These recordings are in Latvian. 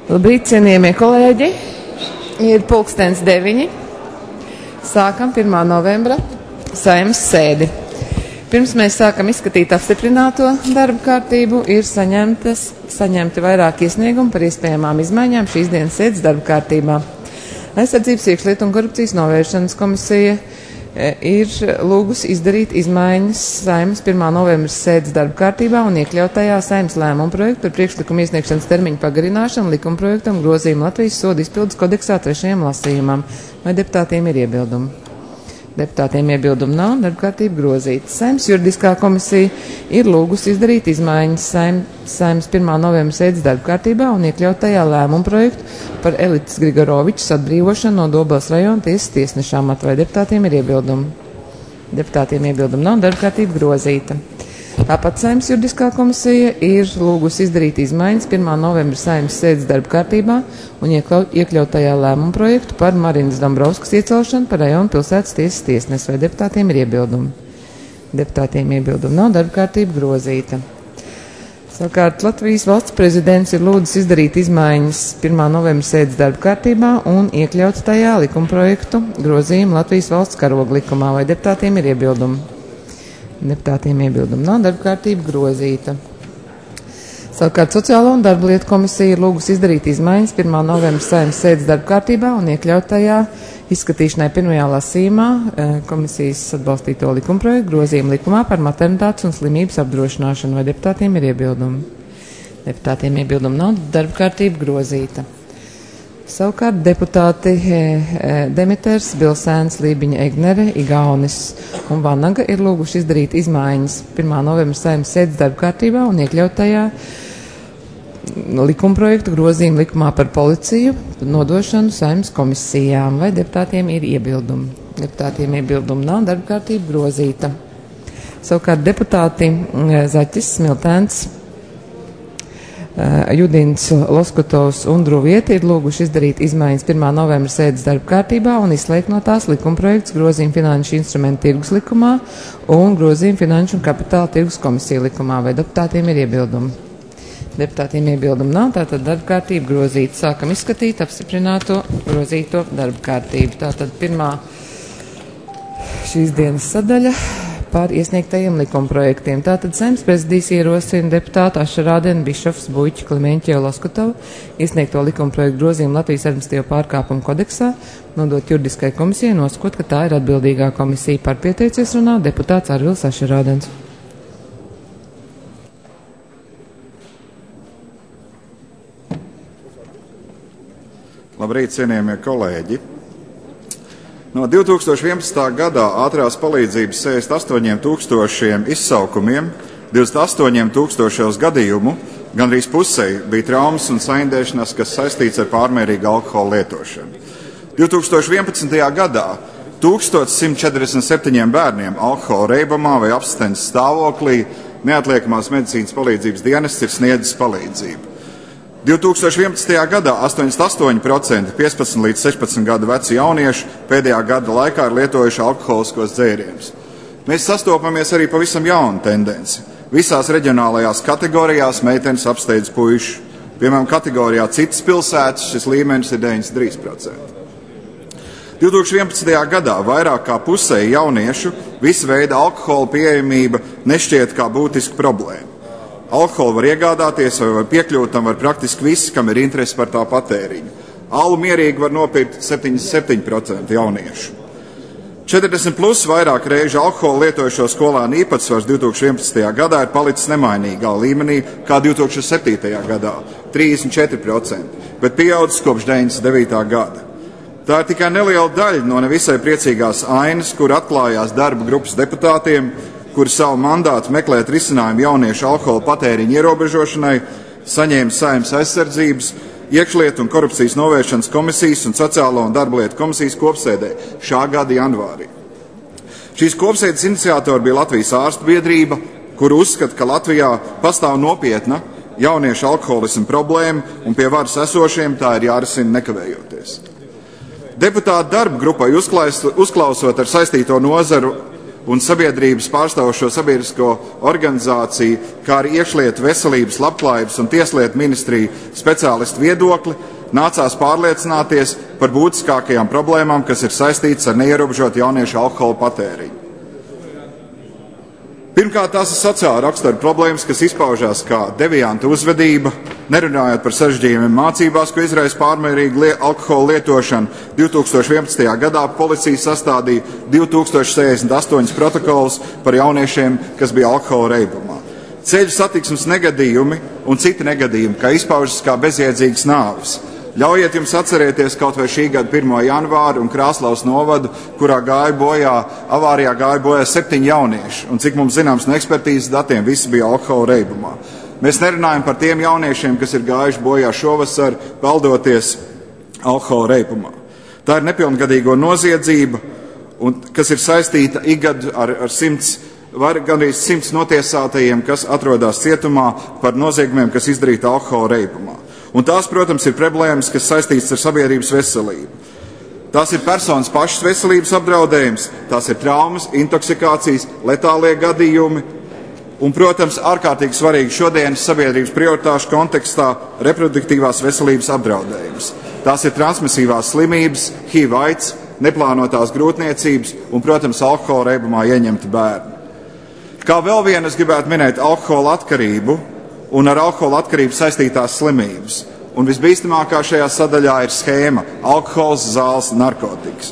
Labrīt, cienījamie kolēģi! Ir 9:00. Sākam 1. novembra Saeimas sēdi. Pirms mēs sākam izskatīt apstiprināto darba kārtību, ir saņemti vairāk iesniegumu par iespējamām izmaiņām šīs dienas sēdes darba kārtībā. Aizsardzības, iekšlietu un korupcijas novēršanas komisija ir lūgusi izdarīt izmaiņas Saeimas 1. novembra sēdes darba kārtībā un iekļaut tajā Saeimas lēmumu projektu par priekšlikumu iesniegšanas termiņu pagarināšanu likumprojektam grozījumu Latvijas sodu izpildes kodeksā 3. lasījumam. Vai deputātiem ir iebildumi? Deputātiem iebildumu nav, darba kārtība grozīta. Saeimas juridiskā komisija ir lūgusi izdarīt izmaiņas Saeimas 1. novembra sēdes darba kārtībā un iekļaut tajā lēmumu projektu par Elites Grigorovičas atbrīvošanu no Dobeles rajona tiesas tiesnešām. Vai deputātiem ir iebildumi? Deputātiem iebildumu nav, darba kārtība grozīta. Tāpat Saeimas juridiskā komisija ir lūgusi izdarīt izmaiņas 1. novembra Saeimas sēdes darba kārtībā un iekļaut tajā lēmumu projektu par Marinas Dombrovskas iecelšanu par rajona pilsētas tiesas tiesnesi. Vai deputātiem ir iebildumi? Deputātiem iebildumu nav, darba kārtība grozīta. Savukārt Latvijas valsts prezidents ir lūdzis izdarīt izmaiņas 1. novembra sēdes darba kārtībā un iekļaut tajā likumprojektu grozījumu Latvijas valsts karoga likumā. Vai deputātiem ir iebildumi? Deputātiem iebildumu nav, darba kārtība grozīta. Savukārt Sociālo un darba lietu komisija ir lūgusi izdarīt izmaiņas 1. novembra Saeimas sēdes darba kārtībā un iekļaut tajā izskatīšanai 1. lasījumā komisijas atbalstīto likumprojektu grozījumu likumā par maternitātes un slimības apdrošināšanu. Vai deputātiem ir iebildumi? Deputātiem iebildumu nav, darba kārtība grozīta. Savukārt deputāti Demiters, Bilsēns, Lībiņa, Egnere, Igaunis un Vanaga ir lūguši izdarīt izmaiņas 1. novembra Saeimas sēdes darba kārtībā un iekļaut tajā likumprojektu grozījumu likumā par policiju nodošanu Saeimas komisijām. Vai deputātiem ir iebildumi? Deputātiem iebildumu nav, darba kārtība grozīta. Savukārt deputāti Zaķis, Smiltēns, Judins, Loskutovs un Druvieti ir lūguši izdarīt izmaiņas 1. novembra sēdes darba kārtībā un izslēgt no tās likumprojekts grozījumu finanšu instrumentu tirgus likumā un grozījumu finanšu un kapitāla tirgus komisiju likumā. Vai deputātiem ir iebildumi? Deputātiem iebildumu nav, tātad darba kārtība grozīta. Sākam izskatīt apstiprināto grozīto darba kārtību. Tātad pirmā šīs dienas sadaļa par iesniegtajiem likumprojektiem. Tātad Saeimas prezidijs ierosina deputātu Ašarādenu, Bišofs, Buļķi, Klimeņķevu, Loskutovu iesniegto likumprojektu grozījumu Latvijas administratīvo pārkāpumu kodeksā, nodot juridiskai komisijai, nosakot, ka tā ir atbildīgā komisija. Par pieteicies runā deputāts Arvils Ašarādens. Labrīt, cienījamie kolēģi! No 2011. gadā ātrās palīdzības 68,000 izsaukumiem, 28,000 gadījumu, gandrīz pusei bija traumas un saindēšanās, kas saistīts ar pārmērīgu alkohola lietošanu. 2011. gadā 1147 bērniem alkohola reibumā vai abstinences stāvoklī neatliekamās medicīnas palīdzības dienests ir sniedzis palīdzību. 2011. gadā 88% 15 līdz 16 gadu veci jaunieši pēdējā gada laikā ir lietojuši alkoholiskos dzērienus. Mēs sastopamies arī pavisam jaunu tendenci. Visās reģionālajās kategorijās meitenes apsteidz puišu. Piemēram, kategorijā citas pilsētas šis līmenis ir 93%. 2011. gadā vairāk kā pusē jauniešu visa veida alkohola pieejamība nešķiet kā būtiska problēma. Alkoholu var iegādāties vai var piekļūt tam var praktiski visi, kam ir interesi par tā patēriņu. Alu mierīgi var nopirkt 77% jauniešu. 40 plus vairāk reižu alkoholu lietojušo skolānu īpatsvars 2011. gadā ir palicis nemainīgā līmenī kā 2007. gadā – 34%, bet pieaudzis kopš 99. gada. Tā ir tikai neliela daļa no nevisai priecīgās ainas, kur atklājās darba grupas deputātiem, kuri savu mandātu meklēt risinājumu jauniešu alkohola patēriņa ierobežošanai, saņēma Saeimas aizsardzības, iekšlietu un korupcijas novēršanas komisijas un Sociālo un darba lietu komisijas kopsēdē šā gada janvārī. Šīs kopsēdes iniciatori bija Latvijas ārstu biedrība, kur uzskata, ka Latvijā pastāv nopietna jauniešu alkoholisma problēma un pie varas esošiem tā ir jārisina nekavējoties. Deputātu darba grupai uzklausot ar saistīto nozaru un sabiedrības pārstāvošo sabiedrisko organizāciju, kā arī iekšlietu, veselības, labklājības un tieslietu ministriju speciālistu viedokli, nācās pārliecināties par būtiskākajām problēmām, kas ir saistītas ar neierobežotu jauniešu alkohola patēriņu. Pirmkārt, tās ir sociāla rakstura problēmas, kas izpaužās kā devianta uzvedība, nerunājot par sarežģījumiem mācībās, ko izraisa pārmērīga alkohola lietošana. 2011. gadā policija sastādīja 2068 protokolus par jauniešiem, kas bija alkohola reibumā. Ceļu satiksmes negadījumi un citi negadījumi, kā izpaužas kā bezjēdzīgas nāves. Ļaujiet jums atcerēties kaut vai šī gada 1. janvāru un Krāslaus novadu, kurā avārijā gāja bojā 7 jaunieši, un cik mums zināms no ekspertīzes datiem, visi bija alkohola reibumā. Mēs nerunājam par tiem jauniešiem, kas ir gājuši bojā šovasar, peldoties alkohola reibumā. Tā ir nepilngadīgo noziedzība, kas ir saistīta ikgadu ar 100 notiesātajiem, kas atrodas cietumā par noziegumiem, kas izdarīti alkohola reibumā. Un tās, protams, ir problēmas, kas saistītas ar sabiedrības veselību. Tās ir personas pašas veselības apdraudējums, tās ir traumas, intoksikācijas, letālie gadījumi un, protams, ārkārtīgi svarīgi šodienas sabiedrības prioritāšu kontekstā reproduktīvās veselības apdraudējums. Tās ir transmisīvās slimības, HIV, AIDS, neplānotās grūtniecības un, protams, alkohola reibumā ieņemti bērni. Kā vēl vienu es gribētu minēt alkohola atkarību un ar alkohola atkarību saistītās slimības. Un visbīstamākā šajā sadaļā ir schēma – alkohols, zāles, narkotikas.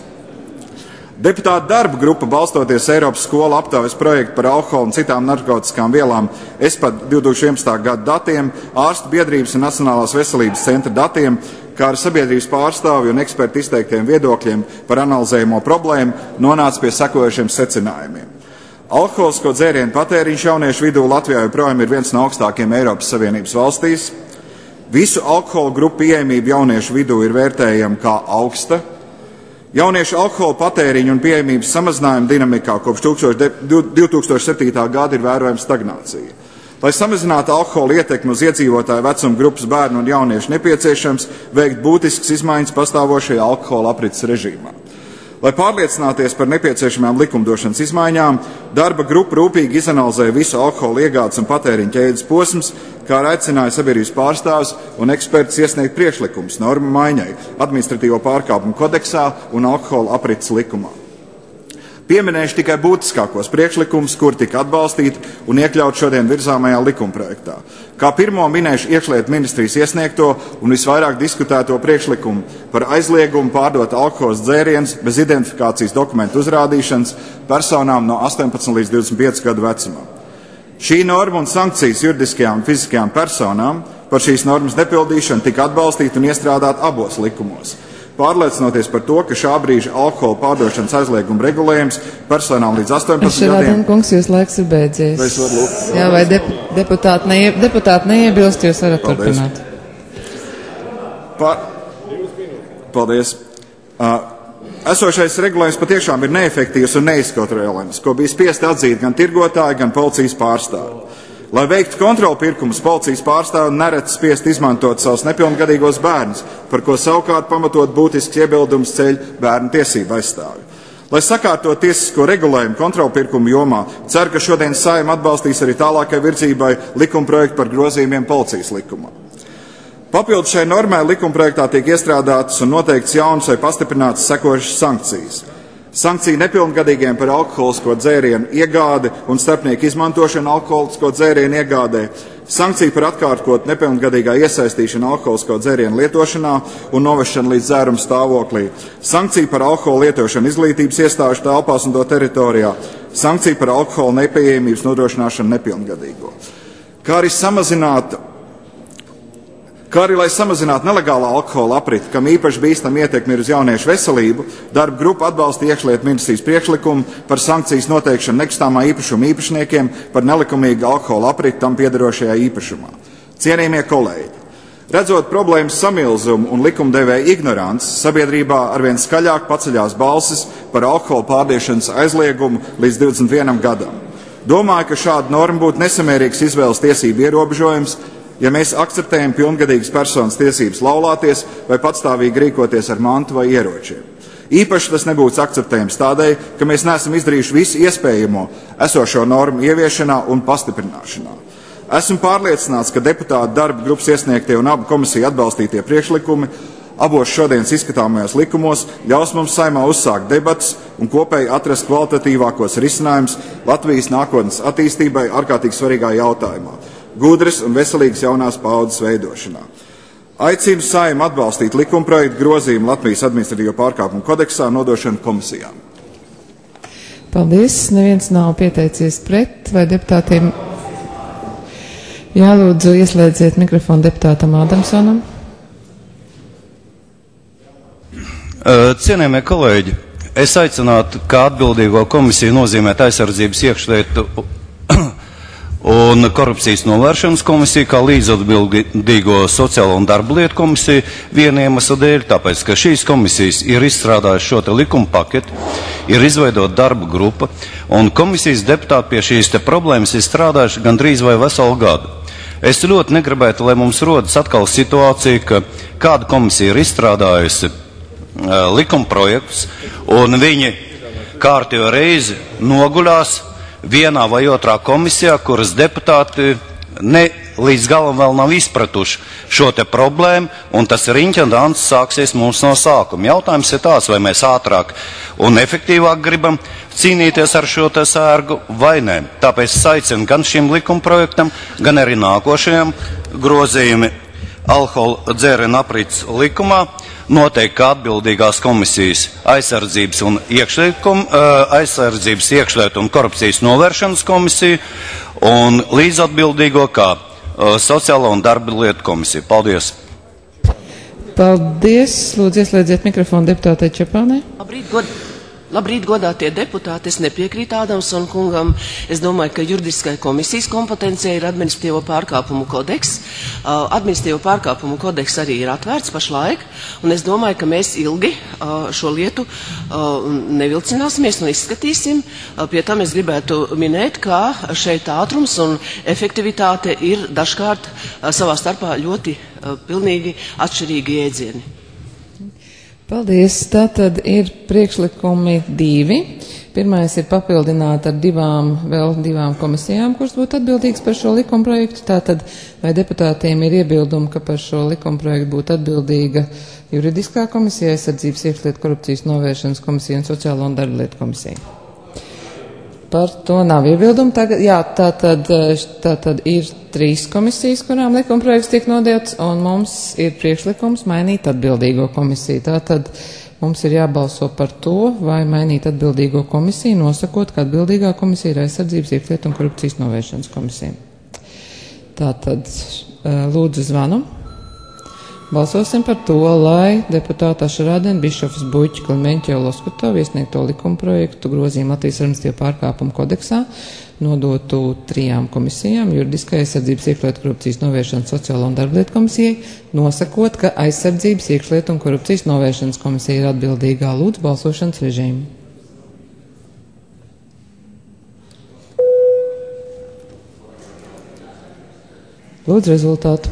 Deputāta darba grupa, balstoties Eiropas skolu aptaujas projektu par alkoholu un citām narkotiskām vielām ESPAD 2011. gada datiem, ārstu biedrības un Nacionālās veselības centra datiem, kā ar sabiedrības pārstāvju un ekspertu izteiktiem viedokļiem par analizējumo problēmu, nonāca pie sekojošiem secinājumiem. Alkoholisko dzērienu patēriņš jauniešu vidū Latvijā joprojām ir viens no augstākiem Eiropas Savienības valstīs. Visu alkohola grupu pieejamību jauniešu vidū ir vērtējama kā augsta. Jauniešu alkohola patēriņu un pieejamības samazinājuma dinamikā kopš 2007. gada ir vērojama stagnācija. Lai samazinātu alkohola ietekmi uz iedzīvotāju vecuma grupas bērnu un jauniešu, nepieciešams veikt būtiskas izmaiņas pastāvošajā alkohola aprits režīmā. Lai pārliecināties par nepieciešamām likumdošanas izmaiņām, darba grupa rūpīgi izanalizēja visu alkohola iegādes un patēriņa ķēdes posms, kā arī aicināja sabiedrības pārstāvjus un ekspertus iesniegt priekšlikumus normu maiņai administratīvo pārkāpumu kodeksā un alkohola aprits likumā. Pieminēšu tikai būtiskākos priekšlikumus, kuri tika atbalstīti un iekļaut šodien virzāmajā likumprojektā. Kā pirmo minēšu iekšlietu ministrijas iesniegto un visvairāk diskutēto priekšlikumu par aizliegumu pārdot alkohola dzērienus bez identifikācijas dokumentu uzrādīšanas personām no 18 līdz 25 gadu vecumam. Šī norma un sankcijas juridiskajām un fiziskajām personām par šīs normas nepildīšanu tika atbalstīta un iestrādāta abos likumos. Pārliecinoties par to, ka šā brīža alkohola pārdošanas aizlieguma regulējums personām līdz 18 gadiem... Kungs, jūs laiks ir beidzies. Vai es varu lūgt? Jā, vai deputāti neiebilst, jūs varat turpināt. Paldies. Esošais regulējums patiešām ir neefektīvs un neizkontrolējams, ko bija spiesti atzīt gan tirgotāji, gan policijas pārstāvi. Lai veiktu kontrolu pirkumus, policijas pārstāvi nereti spiest izmantot savus nepilngadīgos bērnus, par ko savukārt pamatot būtisks iebildums ceļ bērnu tiesību aizstāvji. Lai sakārtot tiesisko regulējumu kontrolu pirkumu jomā, ceru, ka šodien Saeima atbalstīs arī tālākai virzībai likumprojektu par grozījumiem policijas likumā. Papildus šai normai likumprojektā tiek iestrādātas un noteikts jaunas vai pastiprinātas sekojušas sankcijas. Sankcija nepilngadīgiem par alkoholisko dzērienu iegādi un starpnieku izmantošanu alkoholisko dzērienu iegādē, sankcija par atkārtot nepilngadīgā iesaistīšanu alkoholisko dzērienu lietošanā un novešanu līdz dzēruma stāvoklī, sankcija par alkohola lietošanu izglītības iestāžu telpās un to teritorijā, sankcija par alkohola nepieejamības nodrošināšanu nepilngadīgo. Kā arī, lai samazinātu nelegālā alkohola apriti, kam īpaši bīstama ietekme ir uz jauniešu veselību, darba grupa atbalsta iekšlietu ministrijas priekšlikumu par sankcijas noteikšanu nekustamā īpašuma īpašniekiem par nelikumīgu alkohola apriti tam piederošajā īpašumā. Cienījamie kolēģi, redzot problēmas samilzumu un likumdevēja ignoranci, sabiedrībā arvien skaļāk paceļās balsis par alkohola pārdiešanas aizliegumu līdz 21 gadam. Domāju, ka šāda norma būtu nesamērīgs izvēles tiesību ierobežojums, ja mēs akceptējam pilngadīgas personas tiesības laulāties vai patstāvīgi rīkoties ar mantu vai ieročiem. Īpaši tas nebūtu akceptējams tādēļ, ka mēs neesam izdarījuši visu iespējamo esošo normu ieviešanā un pastiprināšanā. Esmu pārliecināts, ka deputātu darba grupas iesniegtie un abu komisiju atbalstītie priekšlikumi abos šodienas izskatāmajos likumos ļaus mums Saeimā uzsākt debatas un kopēji atrast kvalitatīvākos risinājumus Latvijas nākotnes attīstībai ārkārtīgi svarīgā jautājumā – gudras un veselīgas jaunās paaudzes veidošanā. Aicinu Saeimu atbalstīt likumprojektu grozījumu Latvijas administratīvo pārkāpumu kodeksā nodošanu komisijām. Paldies. Neviens nav pieteicies pret, vai deputātiem jālūdzu ieslēdziet mikrofonu deputātam Ādamsonam. Cienījamie kolēģi, es aicinātu, kā atbildīgo komisiju nozīmēt aizsardzības iekšlietu un korupcijas novēršanas komisiju, kā līdzatbildīgo sociālo un darba lietu komisiju viena iemesla dēļ, tāpēc, ka šīs komisijas ir izstrādājuši šo te likuma paketi, ir izveidota darba grupa, un komisijas deputāti pie šīs te problēmas ir strādājuši gandrīz vai veselu gadu. Es ļoti negribētu, lai mums rodas atkal situācija, ka kāda komisija ir izstrādājusi likuma projektus, un viņi kārtējo reizi noguļās vienā vai otrā komisijā, kuras deputāti līdz galam vēl nav izpratuši šo te problēmu, un tas riņķandāns sāksies mums no sākuma. Jautājums ir tāds, vai mēs ātrāk un efektīvāk gribam cīnīties ar šo te sērgu vai nē. Tāpēc es aicinu gan šim likuma projektam, gan arī nākošajam grozījumi alkohola dzērienu aprits likumā noteikti, ka atbildīgās komisijas aizsardzības iekšlietu un korupcijas novēršanas komisija un līdzatbildīgo kā sociālo un darba lietu komisija. Paldies! Paldies! Lūdzu, ieslēdziet mikrofonu deputātei Čepānei. Labrīt, godātie deputāti, es nepiekrītu Ādamsona kungam. Es domāju, ka juridiskai komisijas kompetencija ir administratīvo pārkāpumu kodeks. Administratīvo pārkāpumu kodeks arī ir atvērts pašlaik, un es domāju, ka mēs ilgi šo lietu nevilcināsimies un izskatīsim. Pie tam es gribētu minēt, ka šeit ātrums un efektivitāte ir dažkārt savā starpā ļoti pilnīgi atšķirīgi jēdzieni. Paldies. Tātad ir priekšlikumi 2. Pirmais ir papildināt ar vēl divām komisijām, kuras būtu atbildīgas par šo likumprojektu. Tātad, vai deputātiem ir iebildumi, ka par šo likumprojektu būtu atbildīga juridiskā komisija, aizsardzības iekšlietu korupcijas novēršanas komisija un sociālo un darba lietu komisija? Par to nav iebildumu. Tātad ir 3 komisijas, kurām likumprojekts tiek nodots, un mums ir priekšlikums mainīt atbildīgo komisiju. Tātad mums ir jābalso par to, vai mainīt atbildīgo komisiju, nosakot, ka atbildīgā komisija ir aizsardzības iekšlietu un korupcijas novēršanas komisija. Tātad lūdzu zvanu. Balsosim par to, lai deputāti Ašarādeni, Bišofs, Buļķi, Klimeņķi un Loskutovi iesniegto likumprojektu grozījumu Latvijas administratīvo pārkāpumu kodeksā nodotu 3 komisijām - juridiskai aizsardzības iekšlietu korupcijas novēršanas sociālo un darba lietu komisijai, nosakot, ka aizsardzības iekšlietu un korupcijas novēršanas komisija ir atbildīgā. Lūdzu balsošanas režīmu. Lūdzu rezultātu.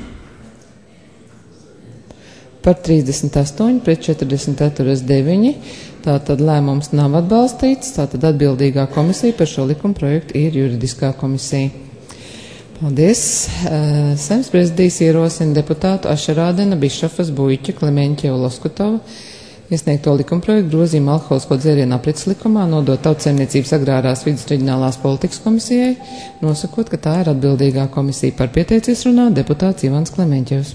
Par 38 pret 49. Tātad lēmums nav atbalstīts. Tātad atbildīgā komisija par šo likuma projektu ir juridiskā komisija. Paldies. Saeimas prezidijs ierosina deputātu Ašarādena, Bišofas, Buļķa, Klimeņķa un Loskutova iesniegto likumprojektu grozījumu alkoholisko dzērienu aprits likumā nodot Tautsaimniecības agrārās vides reģionālās politikas komisijai, nosakot, ka tā ir atbildīgā komisija. Par pieteicies runāt deputāts Ivans Klimeņķevs.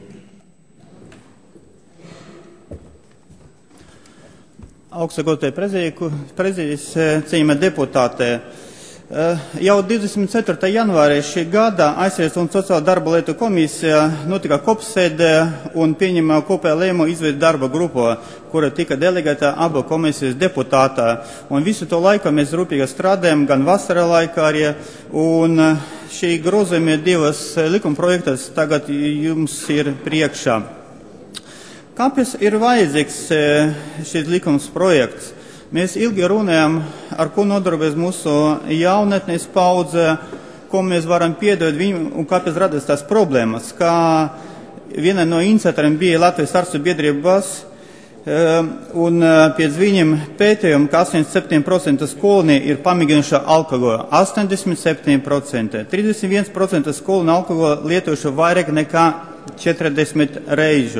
Augstsagotie prezidijas, cienījamie deputāti, jau 24. janvārī šī gada Aizsardzības un sociālo darba lietu komisija notika kopsēdē un pieņēma kopēju lēmumu izveidot darba grupu, kura tika delegēta abu komisijas deputātā. Un visu to laiku mēs rūpīgi strādājam, gan vasarā laikā arī, un šī grozījumi 2 likumprojektas tagad jums ir priekšā. Kāpēc ir vajadzīgs šis likums projekts? Mēs ilgi runājam, ar ko nodarbojas mūsu jaunatnes paudze, ko mēs varam piedot viņu un kāpēc radās tās problēmas. Kā viena no iniciatoriem bija Latvijas ārstu biedrības Un pēc viņiem pētījuma, ka 87% skolnieku ir pamēģinājuši alkoholu, 87%, 31% skolnieku alkoholu lietojuši vairāk nekā 40 reižu,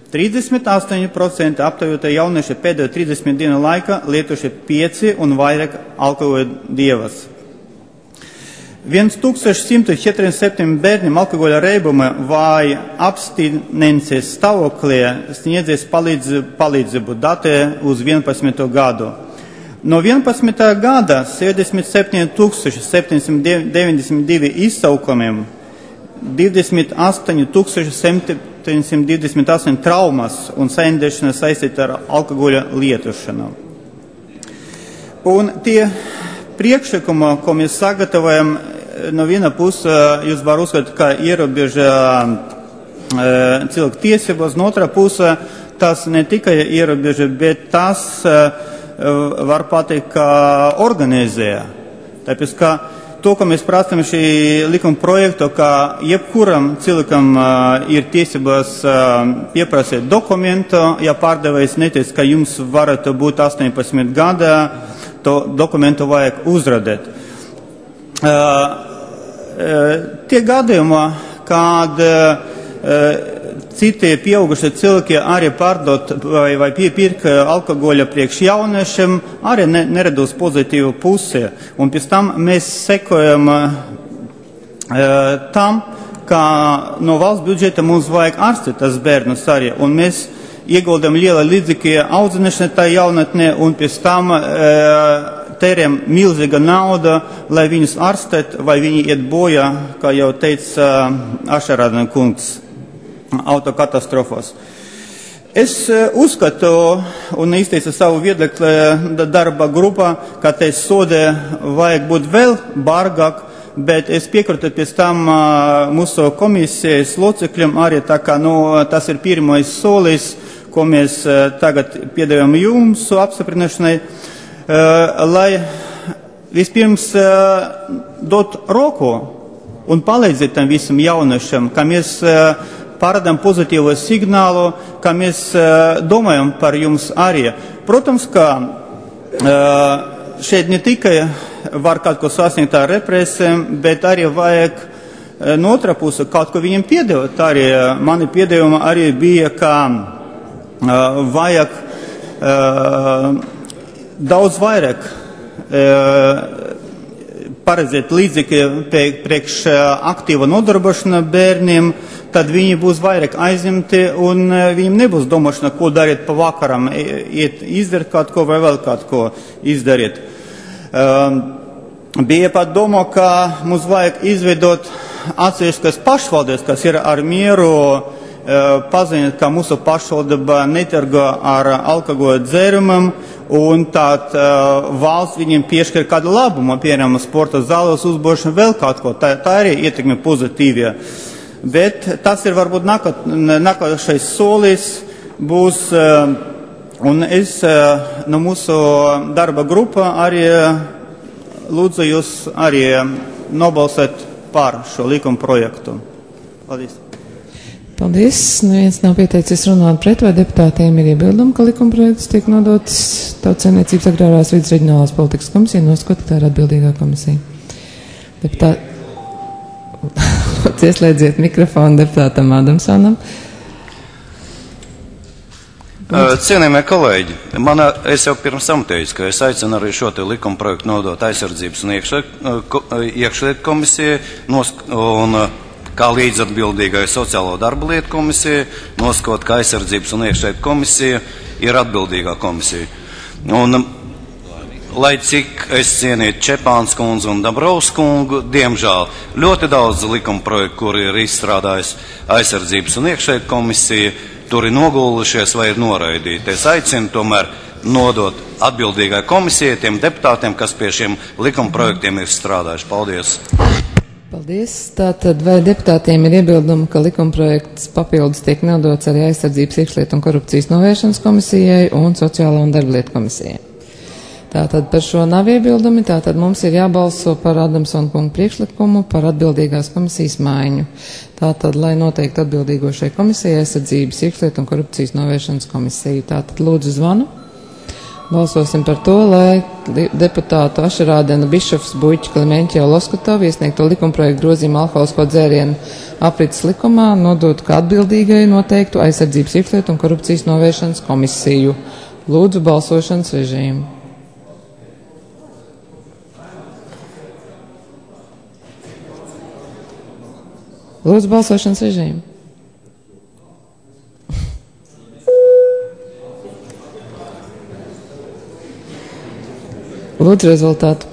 38% aptaujātie jaunieši pēdējo 30 dienu laikā lietojuši 5 un vairāk alkohola dievas. 1147 bērniem alkohola reibuma vai abstinences stāvoklī sniedzies palīdzību datē uz 11. gadu. No 11. gada 77,792 izsaukumiem, 28,728 traumas un saindēšanas saistīta ar alkohola lietošanu. Un tie priekšlikuma, ko mēs sagatavojam, no viena puse jūs var uzskatīt, ka ierobeža cilvēku tiesības, no otra puse tas ne tikai ierobeža, bet tas var pateikt, ka organizē. Tāpēc, ka to, ko mēs prasām šī likuma projektu, ka jebkuram cilvēkam ir tiesības pieprasīt dokumentu, ja pārdevējs neteic, ka jums varētu būt 18 gadā, to dokumentu vajag uzrādīt. Tie gadījumā, kad citi pieaugušie cilvēki arī pārdot vai piepirk alkohoļa priekš jauniešiem, arī neredus pozitīvu pusi. Un pēc tam mēs sekojam tam, ka no valsts budžeta mums vajag ārstēt tas bērnus arī. Un mēs ieguldam liela līdzekļa audzināšanai tā jaunatnē un pēc tam tērējam milzīga nauda, lai viņus ārstēt, vai viņi iet bojā, kā jau teica Ašarāna kungs, autokatastrofos. Es uzskatu un izteicu savu viedokli darba grupā, ka te sodē vajag būt vēl bargāk, bet es piekrītu pēc tam mūsu komisijas locekļiem arī tā kā, tas ir pirmais solis, ko mēs tagad piedāvājam jums apstiprināšanai, lai vispirms dot roku un palīdzēt tam visam jauniešam, ka mēs parādām pozitīvu signālu, ka mēs domājam par jums arī. Protams, ka šeit ne tikai var kaut ko sasniegt ar represijām, bet arī vajag no otra puse kaut ko viņiem piedāvāt. Arī mani piedāvājumi arī bija, ka vajag daudz vairāk paredzēt līdzekļi priekš aktīva nodarbošana bērniem, tad viņi būs vairāk aizņemti un viņiem nebūs domāšana, ko darīt pa vakaram, iet izdarīt kaut ko vai vēl kaut ko izdarīt. Bija pat doma, ka mums vajag izveidot atsevišķas pašvaldības, kas ir ar mieru paziņot, ka mūsu pašvaldība netirgo ar alkohola dzērumam, un tād valsts viņiem piešķir kādu labumu, piemēram, sporta zāles uzbūšanu, vēl kaut ko. Tā arī ietekme pozitīvie. Bet tas ir varbūt nākošais solis būs, un es no mūsu darba grupā arī lūdzu jūs arī nobalsēt par šo likuma projektu. Paldies. Paldies. Neviens nav pieteicies runāt pret, vai deputātiem ir iebildumi, ka likumprojekts tiek nodots Tautsaimniecības agrārās vides reģionālās politikas komisija, noskata, tā ir atbildīgā komisija. Deputāti, ieslēdziet mikrofonu deputātam Adamsonam. Cienījamie kolēģi, es jau pirms tam teicu, ka es aicinu arī šo te likumprojektu nodot aizsardzības un iekšlietu komisijai un kā līdzatbildīgai sociālo darba lietu komisija, noskot, ka aizsardzības un iekšlietu komisija ir atbildīgā komisija. Un, lai cik es cienītu Čepāns kundzi un Dabrovs kungu, diemžēl ļoti daudz likuma projektu, kur ir izstrādājis aizsardzības un iekšlietu komisija, tur ir nogulušies vai ir noraidīti. Es aicinu tomēr nodot atbildīgai komisijai, tiem deputātiem, kas pie šiem likuma projektiem ir strādājuši. Paldies! Paldies. Tātad vai deputātiem ir iebildumi, ka likumprojekts papildus tiek nodots arī aizsardzības, iekšlietu un korupcijas novēršanas komisijai un sociālo un darba lietu komisijai? Tātad par šo nav iebildumi, tātad mums ir jābalso par Adamsona kunga priekšlikumu par atbildīgās komisijas maiņu. Tātad, lai noteikti atbildīgo šai komisijai aizsardzības, iekšlietu un korupcijas novēršanas komisiju. Tātad lūdzu zvanu. Balsosim par to, lai deputātu Ašerādena, Bišofs, Buļķi, Klimeņķi, Loskotovi iesniegto likumprojektu grozījumu alkoholisko dzērienu aprits likumā nodot kā atbildīgai noteiktu aizsardzības, iekšlietu un korupcijas novēršanas komisiju. Lūdzu balsošanas režīmu. Lūdzu balsošanas režīmu. Lūdzu rezultātu.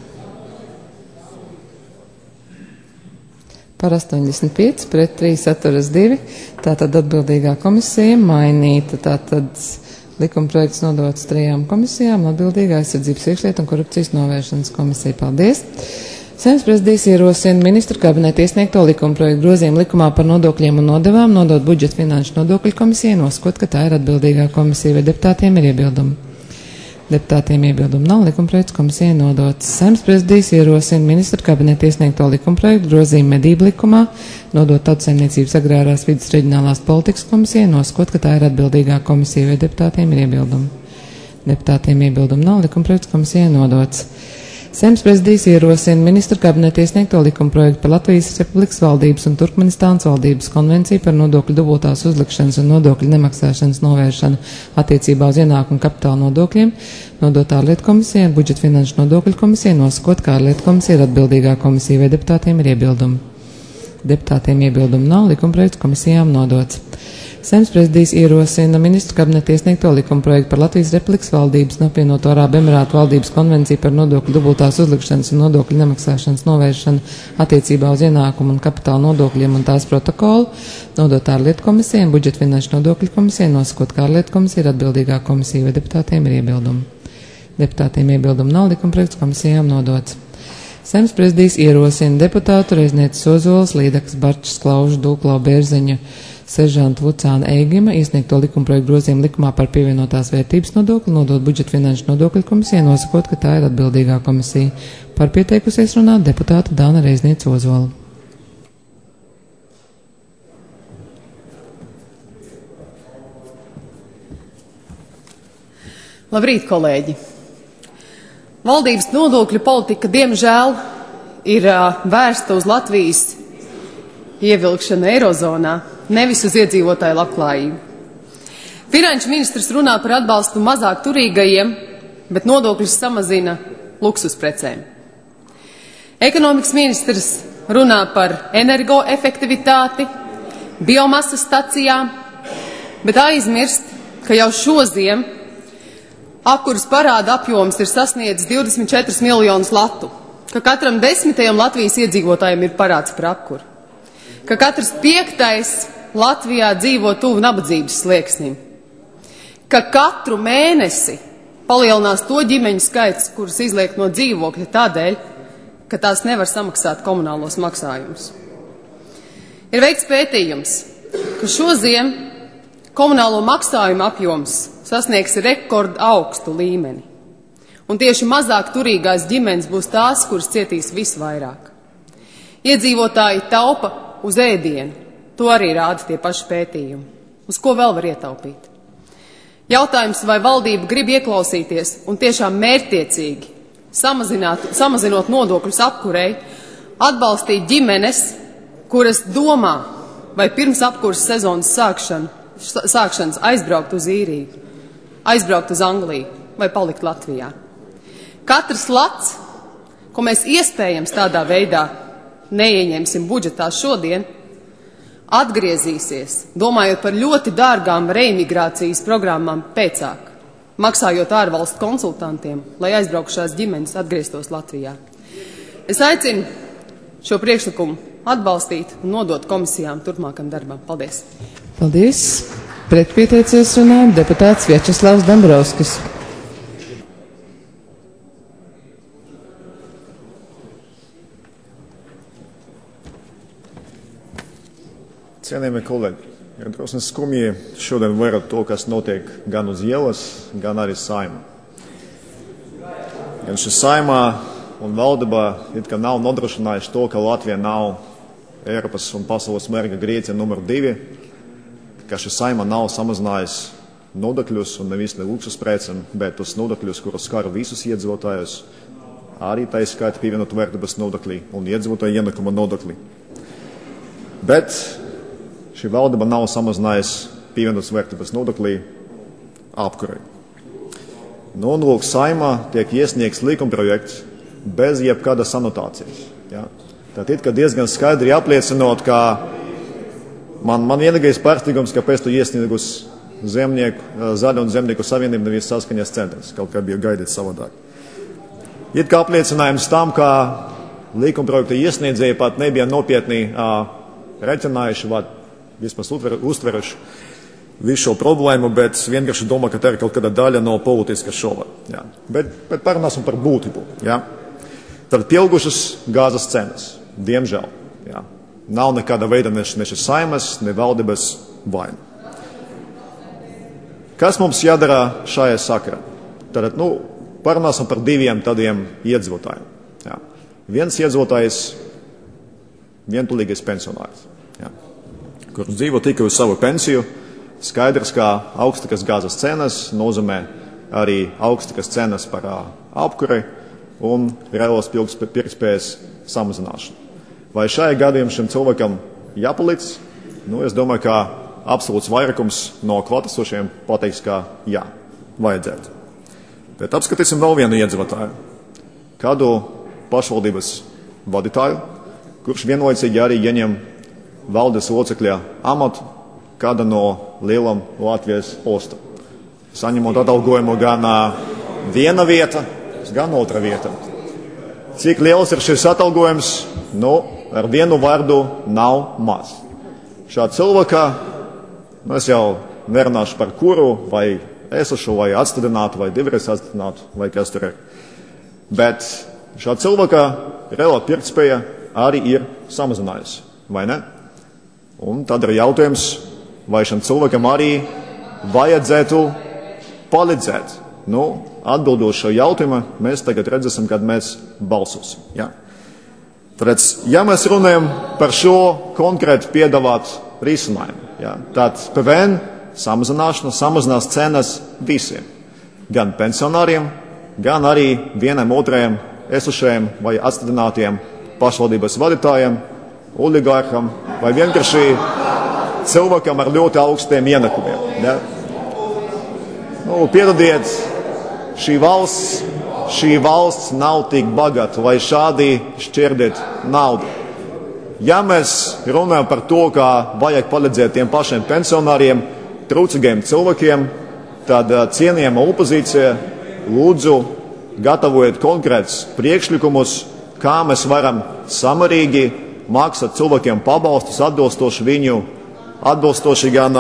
Par 85, pret 3 atturas 2. Tātad atbildīgā komisija mainīta. Tātad likumprojekts nodots 3 komisijām. Atbildīgā aizsardzības, iekšlietu un korupcijas novēršanas komisija. Paldies! Saeimas prezidijs ierosina ministru kabineta iesniegto likumprojektu grozījumu likumā par nodokļiem un nodevām nodot budžeta finanšu nodokļu komisijai, nosakot, ka tā ir atbildīgā komisija, vai deputātiem ir iebildumi. Deputātiem iebildumi nav, likumprojekts komisijai nodots. Saeimas prezidijs ierosina ministru kabineta iesniegto likumprojektu grozījumu medību likumā nodot Tautsaimniecības agrārās vidas reģionālās politikas komisijai, nosakot, ka tā ir atbildīgā komisija, vai deputātiem ir iebildumi. Deputātiem iebildumi nav, likumprojekts komisijai nodots. Saeimas prezidijs ierosina ministru kabineta iesniegto likumprojektu par Latvijas Republikas valdības un Turkmenistānas valdības konvenciju par nodokļu dubultās uzlikšanas un nodokļu nemaksāšanas novēršanu attiecībā uz ienākumu kapitāla nodokļiem, nodot ārlietu komisijai un budžeta finanšu nodokļu komisijai, nosakot, ka ārlietu komisija ir atbildīgā komisija, vai deputātiem ir iebildumi. Deputātiem iebildumi nav, likumprojekts komisijām nodots. Saeimas prezidijs ierosina ministru kabineta iesniegto likumprojektu par Latvijas Republikas valdības un apvienoto Arābu Emirātu valdības konvenciju par nodokļu dubultās uzlikšanas un nodokļu nemaksāšanas novēršanu attiecībā uz ienākumu un kapitāla nodokļiem un tās protokolu, nodot ārlietu komisijai un budžeta finanšu nodokļu komisijai, nosakot, ka ārlietu komisija ir atbildīgā komisija, vai deputātiem ir iebildumi. Deputātiem iebildumi nav, likumprojekts komisijām nodots. Saeimas prezidijs ierosina deputātu Reiznieces Ozolas, Līdakas, Barčas, Klaužu, Dūklau, Bērziņu, Seržanta Vucāna Eigima iesniegto likumprojektu grozījumu likumā par pievienotās vērtības nodokli, nodot budžeta finanšu nodokļu komisijai, nosakot, ka tā ir atbildīgā komisija. Par pieteikusies runāt deputāta Dāna Reizniece Ozola. Labrīt, kolēģi! Valdības nodokļu politika, diemžēl, ir vērsta uz Latvijas ievilkšanu Eirozonā, nevis uz iedzīvotāju labklājību. Finanšu ministrs runā par atbalstu mazāk turīgajiem, bet nodokļus samazina luksusprecēm. Ekonomikas ministrs runā par energoefektivitāti, biomasas stacijām, bet aizmirst, ka jau šoziem apkuras parāda apjoms ir sasniedzis 24 miljonus latu, ka katram 10. Latvijas iedzīvotājiem ir parāds par apkuru, ka katrs 5. Latvijā dzīvo tuvu nabadzības slieksnim, ka katru mēnesi palielinās to ģimeņu skaits, kuras izliek no dzīvokļa tādēļ, ka tās nevar samaksāt komunālos maksājumus. Ir veikts pētījums, ka šoziem komunālo maksājumu apjoms sasniegs rekordu augstu līmeni, un tieši mazāk turīgās ģimenes būs tās, kuras cietīs visvairāk. Iedzīvotāji taupa uz ēdienu, to arī rāda tie paši pētījumi. Uz ko vēl var ietaupīt? Jautājums, vai valdība grib ieklausīties un tiešām mērķtiecīgi, samazinot nodokļus apkurei, atbalstīt ģimenes, kuras domā, vai pirms apkuras sezonas sākšanas aizbraukt uz Īriju, aizbraukt uz Angliju vai palikt Latvijā. Katrs lats, ko mēs iespējams tādā veidā neieņemsim budžetā šodien, atgriezīsies, domājot par ļoti dārgām reimigrācijas programmām pēcāk, maksājot ārvalstu konsultantiem, lai aizbraukšās ģimenes atgrieztos Latvijā. Es aicinu šo priekšlikumu atbalstīt un nodot komisijām turpmākam darbam. Paldies! Paldies! Pretpieteicies runāt deputāts Vjačeslavs Dombrovskis. Cienījamie kolēģi, ja drusku skumji šodien vērot to, kas notiek gan uz ielas, gan arī Saeimā. gan šis Saeimā un valdībā it kā nav nodrošinājuši to, ka Latvija nav Eiropas un pasaules mērķa Grieķija numur 2, ka šis Saeimā nav samazinājis nodokļus un nevis ne luksusprecēm, bet tos nodokļus, kurus skar visus iedzīvotājus, arī tā izskaita pievienotu vērtības nodokļi un iedzīvotāju ienākuma nodokļi. Bet šī valdība nav samazinājusi pievienotas vērtības nodokļi apkurei. Nu, un lūk, Saeimā tiek iesniegts likumprojekts bez jebkādas anotācijas. Ja? Tātad, ka diezgan skaidri apliecinot, ka man vienīgais pārstīgums, kāpēc tu iesniegus Zaļo un Zemnieku savienību nevis saskaņas centrs, kaut kā bija gaidīt savādāk. It kā apliecinājums tam, ka likumprojekta iesniedzēji pat nebija nopietni reķinājuši, vismaz uztveruši visu šo problēmu, bet vienkārši domā, ka tā ir kaut kāda daļa no politiska šova. Ja. Bet parunāsim par būtību. Ja. Tad pieaugušas gāzes cenas, diemžēl, ja. Nav nekāda veida ne šis Saeimas, ne valdības vaina. Kas mums jādara šajā sakarā? Tad, parunāsim par diviem tādiem iedzīvotājiem. Ja. Viens iedzīvotājs, vientulīgais pensionārs, ja, kurš dzīvo tikai uz savu pensiju. Skaidrs, ka augstākas gāzes cenas nozīmē arī augstākas cenas par apkuri un reālos pirktspējas samazināšanu. Vai šajā gadījumā šim cilvēkam jāpalic? Es domāju, ka absolūts vairākums no klātesošiem pateiks, ka jā, vajadzētu. Bet apskatīsim vēl vienu iedzīvotāju, kādu pašvaldības vadītāju, kurš vienlaicīgi arī ieņem valdes locekļa amatu kāda no lielām Latvijas ostām. Saņemot atalgojumu gan viena vieta, gan otra vieta. Cik liels ir šis atalgojums? Ar vienu vārdu nav maz. Šā cilvēka, es jau nerunāšu par kuru, vai esušu, vai atstādinātu, vai divreiz atstādinātu, vai kas tur ir. Bet šā cilvēka reālā pirktspēja arī ir samazinājusi, vai ne? Un tad ir jautājums, vai šim cilvēkam arī vajadzētu palīdzēt. Atbildot šo jautājumu, mēs tagad redzēsim, kad mēs balsosim. Ja? Tad, ja mēs runājam par šo konkrēti piedāvāt risinājumu, ja, tad PVN samazināšana samazinās cenas visiem. Gan pensionāriem, gan arī vienam otrajam esušajiem vai atstādinātiem pašvaldības vadītājiem, oligārham vai vienkārši cilvēkam ar ļoti augstiem ienākumiem. Ja? Piedodiet, šī valsts nav tik bagata, lai šādi šķirdēt naudu. Ja mēs runājam par to, ka vajag palīdzēt tiem pašiem pensionāriem, trūcīgiem cilvēkiem, tad cienījama opozīcija lūdzu gatavojiet konkrētus priekšlikumus, kā mēs varam samērīgi maksāt cilvēkiem pabalstus atbilstoši gan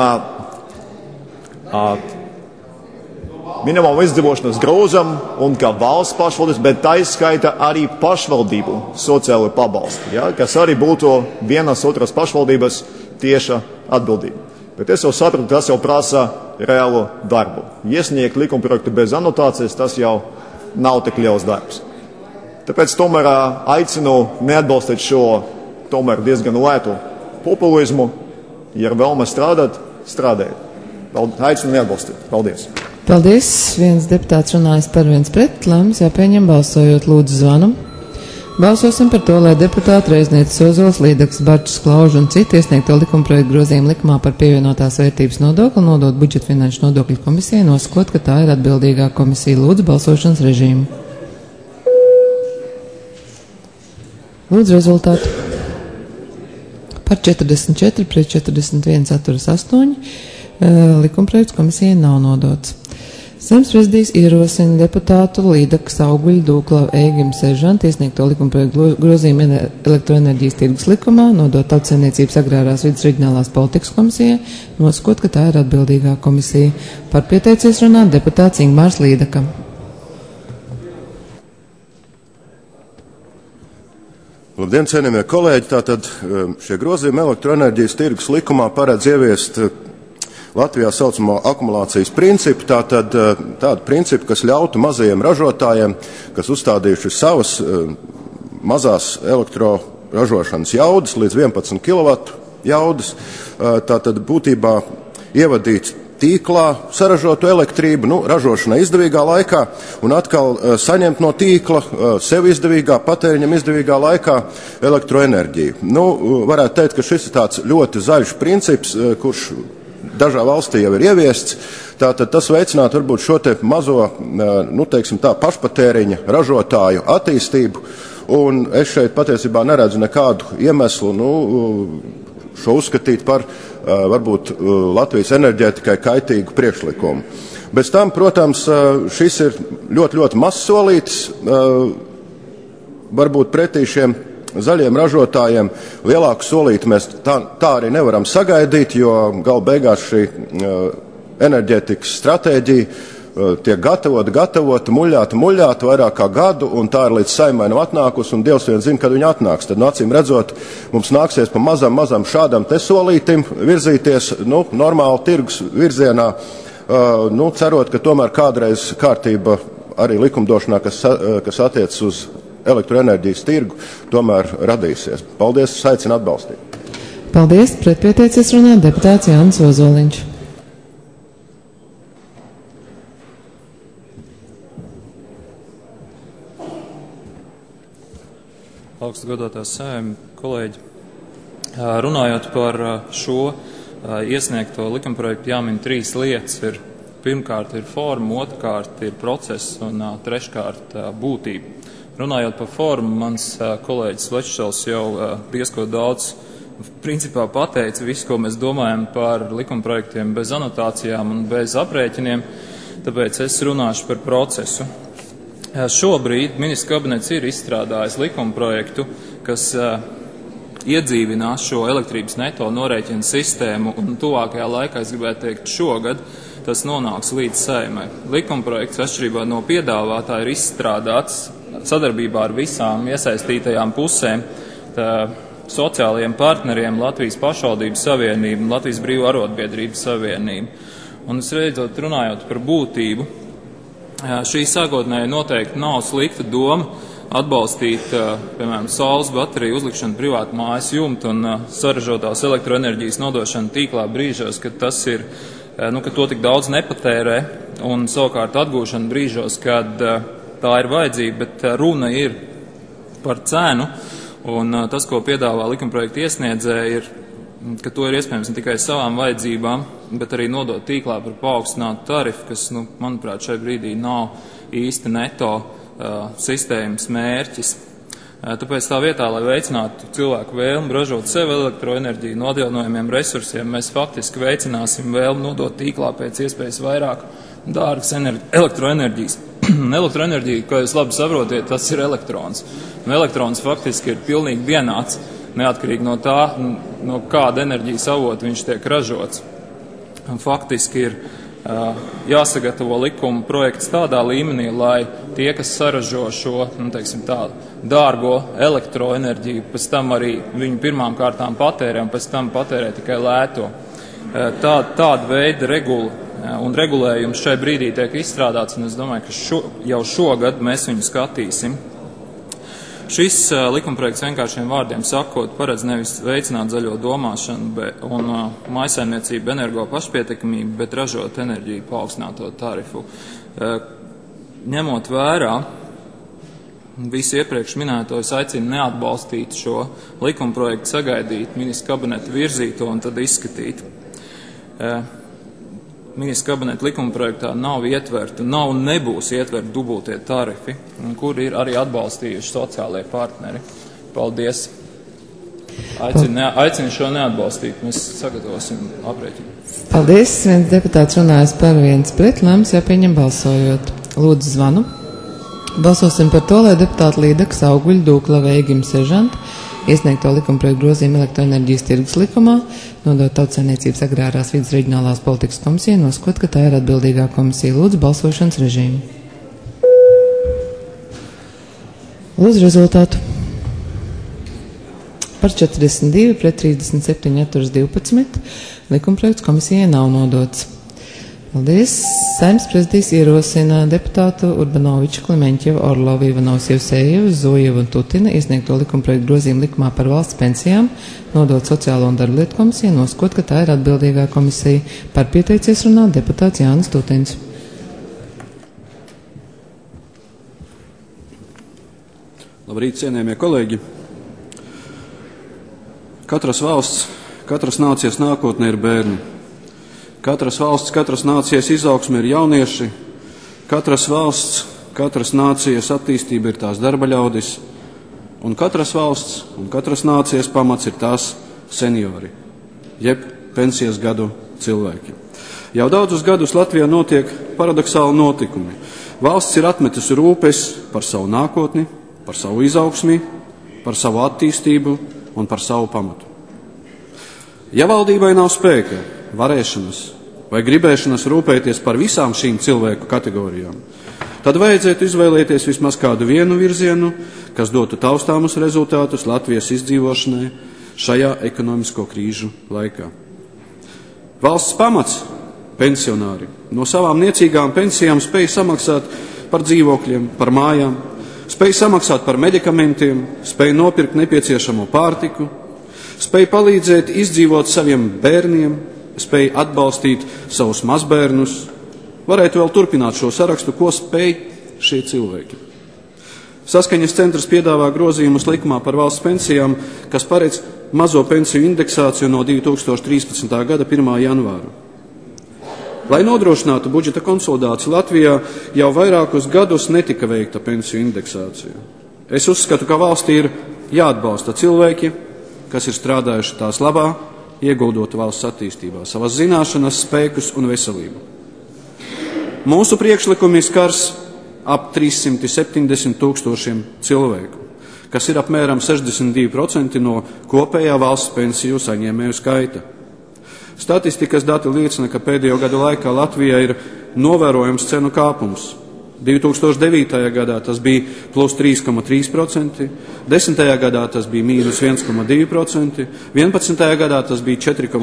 minimālo izdzīvošanas grozam un kā valsts pašvaldības, bet tā izskaita arī pašvaldību sociālo pabalstu, ja, kas arī būtu vienas otras pašvaldības tieša atbildība. Bet es jau sapratu, tas jau prasa reālu darbu. Iesniegt likumprojektu bez anotācijas, tas jau nav tik liels darbs. Tāpēc tomēr aicinu neatbalstīt šo tomēr diezgan lētu populismu. Ja vēlamies strādāt, strādājiet. Aicinu neatbalstīt. Paldies. Paldies. Viens deputāts runājas par, viens pret. Lēmums jāpieņem balsojot. Lūdzu zvanu. Balsosim par to, lai deputāti Reiznieces, Ozols, Līdaks, Barčs, Klaužu un citi iesniegto likumprojektu grozījumu likumā par pievienotās vērtības nodokli nodot budžeta finanšu nodokļu komisijai, nosakot, ka tā ir atbildīgā komisija. Lūdzu balsošanas režīmu. Lūdzu rezultātu. Par 44 pret 41 atturas 8. Likumprojekts komisijai nav nodots. Saeimas prezidijs ierosina deputātu Līdakas, Auguļu, Dūklavu, Ēgimu, Sežantu iesniegto likumprojektu grozījumu elektroenerģijas tirgus likumā, nodot Tautsaimniecības agrārās vides reģionālās politikas komisijai, nosakot, ka tā ir atbildīgā komisija. Par pieteicies runāt deputāts Ingmārs Līdaka. Labdien, cienījamie kolēģi! Tātad šie grozījumi elektroenerģijas tirgus likumā paredz ieviest Latvijā saucamo akumulācijas principu, tādu principu, kas ļautu mazajiem ražotājiem, kas uzstādījuši savas mazās elektroražošanas jaudas līdz 11 kW jaudas, tātad būtībā ievadīt tīklā saražotu elektrību, ražošanai izdevīgā laikā un atkal saņemt no tīkla sev izdevīgā, patēriņam izdevīgā laikā elektroenerģiju. Varētu teikt, ka šis ir tāds ļoti zaļš princips, kurš dažā valstī jau ir ieviests. Tātad tas veicinātu varbūt šo te mazo, teiksim tā, pašpatēriņa ražotāju attīstību, un es šeit patiesībā neredzu nekādu iemeslu, šo uzskatīt par varbūt Latvijas enerģētikai kaitīgu priekšlikumu. Bez tam, protams, šis ir ļoti, ļoti mazs solītis, varbūt pretī šiem zaļiem ražotājiem lielāku solīti mēs tā arī nevaram sagaidīt, jo gal beigās šī enerģētikas stratēģija tiek gatavota, muļāta vairāk kā gadu, un tā ir līdz Saeimai nav atnākusi, un Dievs vien zina, kad viņa atnāks. Tad, acīm redzot, mums nāksies pa mazam šādam te solītim virzīties, normāli tirgus virzienā, cerot, ka tomēr kādreiz kārtība arī likumdošanā, kas attiecas uz elektroenerģijas tirgu, tomēr radīsies. Paldies, aicinu atbalstīt. Paldies, pretpieteicies runāt deputāts Jānis Ozoliņš. Augstu godātās Saeima, kolēģi, runājot par šo iesniegto likumprojektu, jāmin 3 lietas. Pirmkārt ir forma, otrkārt ir process un treškārt būtība. Runājot par formu, mans kolēģis Lečsels jau diezko daudz principā pateica visu, ko mēs domājam par likumprojektiem bez anotācijām un bez aprēķiniem, tāpēc es runāšu par procesu. Šobrīd ministrs kabinets ir izstrādājis likumprojektu, kas iedzīvinās šo elektrības neto norēķinu sistēmu, un tuvākajā laikā, es gribētu teikt, šogad tas nonāks līdz Saeimai. Likumprojekts, atšķirībā no piedāvātā, ir izstrādāts sadarbībā ar visām iesaistītajām pusēm, sociālajiem partneriem, Latvijas pašvaldību savienību un Latvijas brīvu arotbiedrību savienību. Un es redzot, runājot par būtību, šī sākotnēji noteikti nav slikta doma atbalstīt, piemēram, saules bateriju uzlikšanu privātu mājas jumtu un saražotās elektroenerģijas nodošanu tīklā brīžos, kad tas ir, ka to tik daudz nepatērē, un savukārt atgūšanu brīžos, kad tā ir vajadzība, bet runa ir par cenu, un tas, ko piedāvā likumprojekta iesniedzēji, ir, ka to ir iespējams ne tikai savām vajadzībām, bet arī nodot tīklā par paaugstinātu tarifu, kas, manuprāt, šai brīdī nav īsti neto sistēmas mērķis. Tāpēc tā vietā, lai veicinātu cilvēku vēlmu ražot sev elektroenerģiju no atjaunojumiem resursiem, mēs faktiski veicināsim vēlmu nodot tīklā pēc iespējas vairāk dārgas elektroenerģijas. Elektroenerģija, kā jūs labi saprotiet, tas ir elektrons. Un elektrons faktiski ir pilnīgi vienāds, neatkarīgi no tā, no kāda enerģijas avota viņš tiek ražots. Un faktiski ir jāsagatavo likuma projekts tādā līmenī, lai tie, kas saražo šo, dārgo elektroenerģiju, pēc tam arī viņu pirmām kārtām patērē un pēc tam patērē tikai lēto. Tāda veida regula un regulējums šai brīdī tiek izstrādāts, un es domāju, ka jau šogad mēs viņu skatīsim. Šis likumprojekts vienkāršiem vārdiem sakot paredz nevis veicināt zaļo domāšanu un mājsaimniecību energo pašpietiekamību, bet ražot enerģiju paaugstināto tarifu. Ņemot vērā visu iepriekš minēto, es aicinu neatbalstīt šo likumprojektu, sagaidīt ministra kabineta virzīto un tad izskatīt. Ministra kabineta likumprojektā nav un nebūs ietverti dubultie tarifi, kur ir arī atbalstījuši sociālie partneri. Paldies! Aicinu šo neatbalstīt, mēs sagatavosim aprēķinu. Paldies! Viens deputāts runājas par, viens pret, lēmums jāpieņem balsojot. Lūdzu zvanu. Balsosim par to, lai deputāti Līdaks, Auguļa, Dūkla, Veigim, Sežanta iesniegto likumprojektu grozījumu elektroenerģijas tirgus likumā, nodot Tautsaimniecības agrārās vides reģionālās politikas komisijai, nosakot, ka tā ir atbildīgā komisija. Lūdzu balsošanas režīmu. Lūdzu rezultātu. Par 42, pret 37, atturas 12. Likumprojekts komisijai nav nodots. Paldies. Saeimas prezidijs ierosina deputātu Urbanoviču, Klimeņķevu, Orlovu, Ivanovs, Jevsejevu, Zojevu un Tutina iesniegto likumprojektu grozījumu likumā par valsts pensijām, nodot Sociālo un darblietu komisiju, noskot, ka tā ir atbildīgā komisija. Par pieteicies runāt deputāts Jānis Tutins. Labrīt, cienījamie kolēģi! Katras valsts, katras nācijas nākotne ir bērni. Katras valsts, katras nācijas izaugsme ir jaunieši. Katras valsts, katras nācijas attīstība ir tās darba ļaudis. Un katras valsts un katras nācijas pamats ir tās seniori, jeb pensijas gadu cilvēki. Jau daudzus gadus Latvijā notiek paradoxāli notikumi. Valsts ir atmetusi rūpes par savu nākotni, par savu izaugsmi, par savu attīstību un par savu pamatu. Ja valdībai nav spēka, varēšanas vai gribēšanas rūpēties par visām šīm cilvēku kategorijām, tad vajadzētu izvēlēties vismaz kādu vienu virzienu, kas dotu taustāmus rezultātus Latvijas izdzīvošanai šajā ekonomisko krīžu laikā. Valsts pamats, pensionāri, no savām niecīgām pensijām spēj samaksāt par dzīvokļiem, par mājām, spēj samaksāt par medikamentiem, spēj nopirkt nepieciešamo pārtiku, spēj palīdzēt izdzīvot saviem bērniem, spēj atbalstīt savus mazbērnus. Varētu vēl turpināt šo sarakstu, ko spēj šie cilvēki. Saskaņas centrs piedāvā grozījumus likumā par valsts pensijām, kas paredz mazo pensiju indeksāciju no 2013. gada 1. janvāra. Lai nodrošinātu budžeta konsolidāciju Latvijā, jau vairākus gadus netika veikta pensiju indeksācija. Es uzskatu, ka valstī ir jāatbalsta cilvēki, kas ir strādājuši tās labā, ieguldot valsts attīstībā, savas zināšanas, spēkus un veselību. Mūsu priekšlikumi skars ap 370 000 cilvēku, kas ir apmēram 62% no kopējā valsts pensiju saņēmēju skaita. Statistikas dati liecina, ka pēdējo gadu laikā Latvijā ir novērojams cenu kāpums. 2009. gadā tas bija plus 3,3%, 10. gadā tas bija mīnus 1,2%, 11. gadā tas bija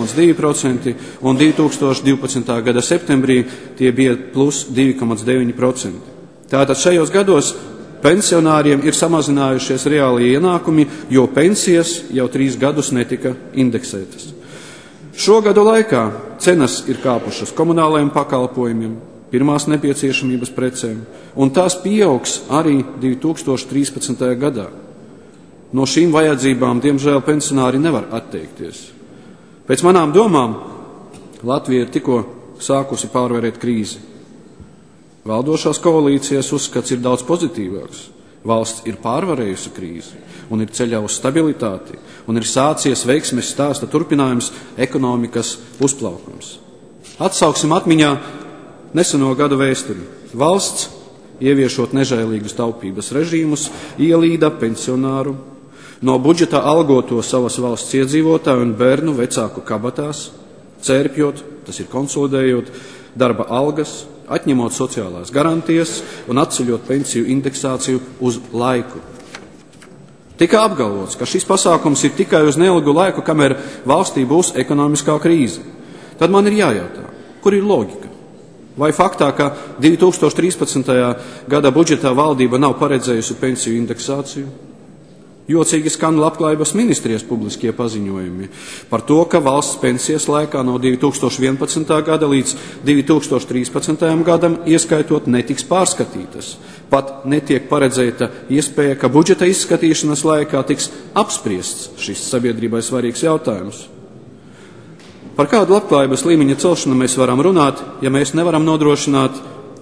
4,2% un 2012. gada septembrī tie bija plus 2,9%. Tātad šajos gados pensionāriem ir samazinājušies reālie ienākumi, jo pensijas jau 3 gadus netika indeksētas. Šo gadu laikā cenas ir kāpušas komunālajiem pakalpojumiem, pirmās nepieciešamības precēm, un tās pieaugs arī 2013. gadā. No šīm vajadzībām, diemžēl, pensionāri nevar atteikties. Pēc manām domām, Latvija ir tikko sākusi pārvarēt krīzi. Valdošās koalīcijas uzskats ir daudz pozitīvāks. Valsts ir pārvarējusi krīzi un ir ceļā uz stabilitāti, un ir sācies veiksmes stāsta turpinājums ekonomikas uzplaukums. Atsauksim atmiņā neseno gadu vēsturi. Valsts, ieviešot nežēlīgus taupības režīmus, ielīda pensionāru, no budžeta algoto savas valsts iedzīvotāju un bērnu vecāku kabatās, cērpjot, tas ir konsolidējot, darba algas, atņemot sociālās garantijas un atceļot pensiju indeksāciju uz laiku. Tika apgalvots, ka šis pasākums ir tikai uz neilgu laiku, kamēr valstī būs ekonomiskā krīze. Tad man ir jājautā, kur ir loģika? Vai faktā, ka 2013. gada budžetā valdība nav paredzējusi pensiju indeksāciju? Jocīgi skan Labklājības ministrijas publiskie paziņojumi par to, ka valsts pensijas laikā no 2011. gada līdz 2013. gadam ieskaitot netiks pārskatītas. Pat netiek paredzēta iespēja, ka budžeta izskatīšanas laikā tiks apspriests šis sabiedrībai svarīgs jautājums. Par kādu labklājības līmeņa celšanu mēs varam runāt, ja mēs nevaram nodrošināt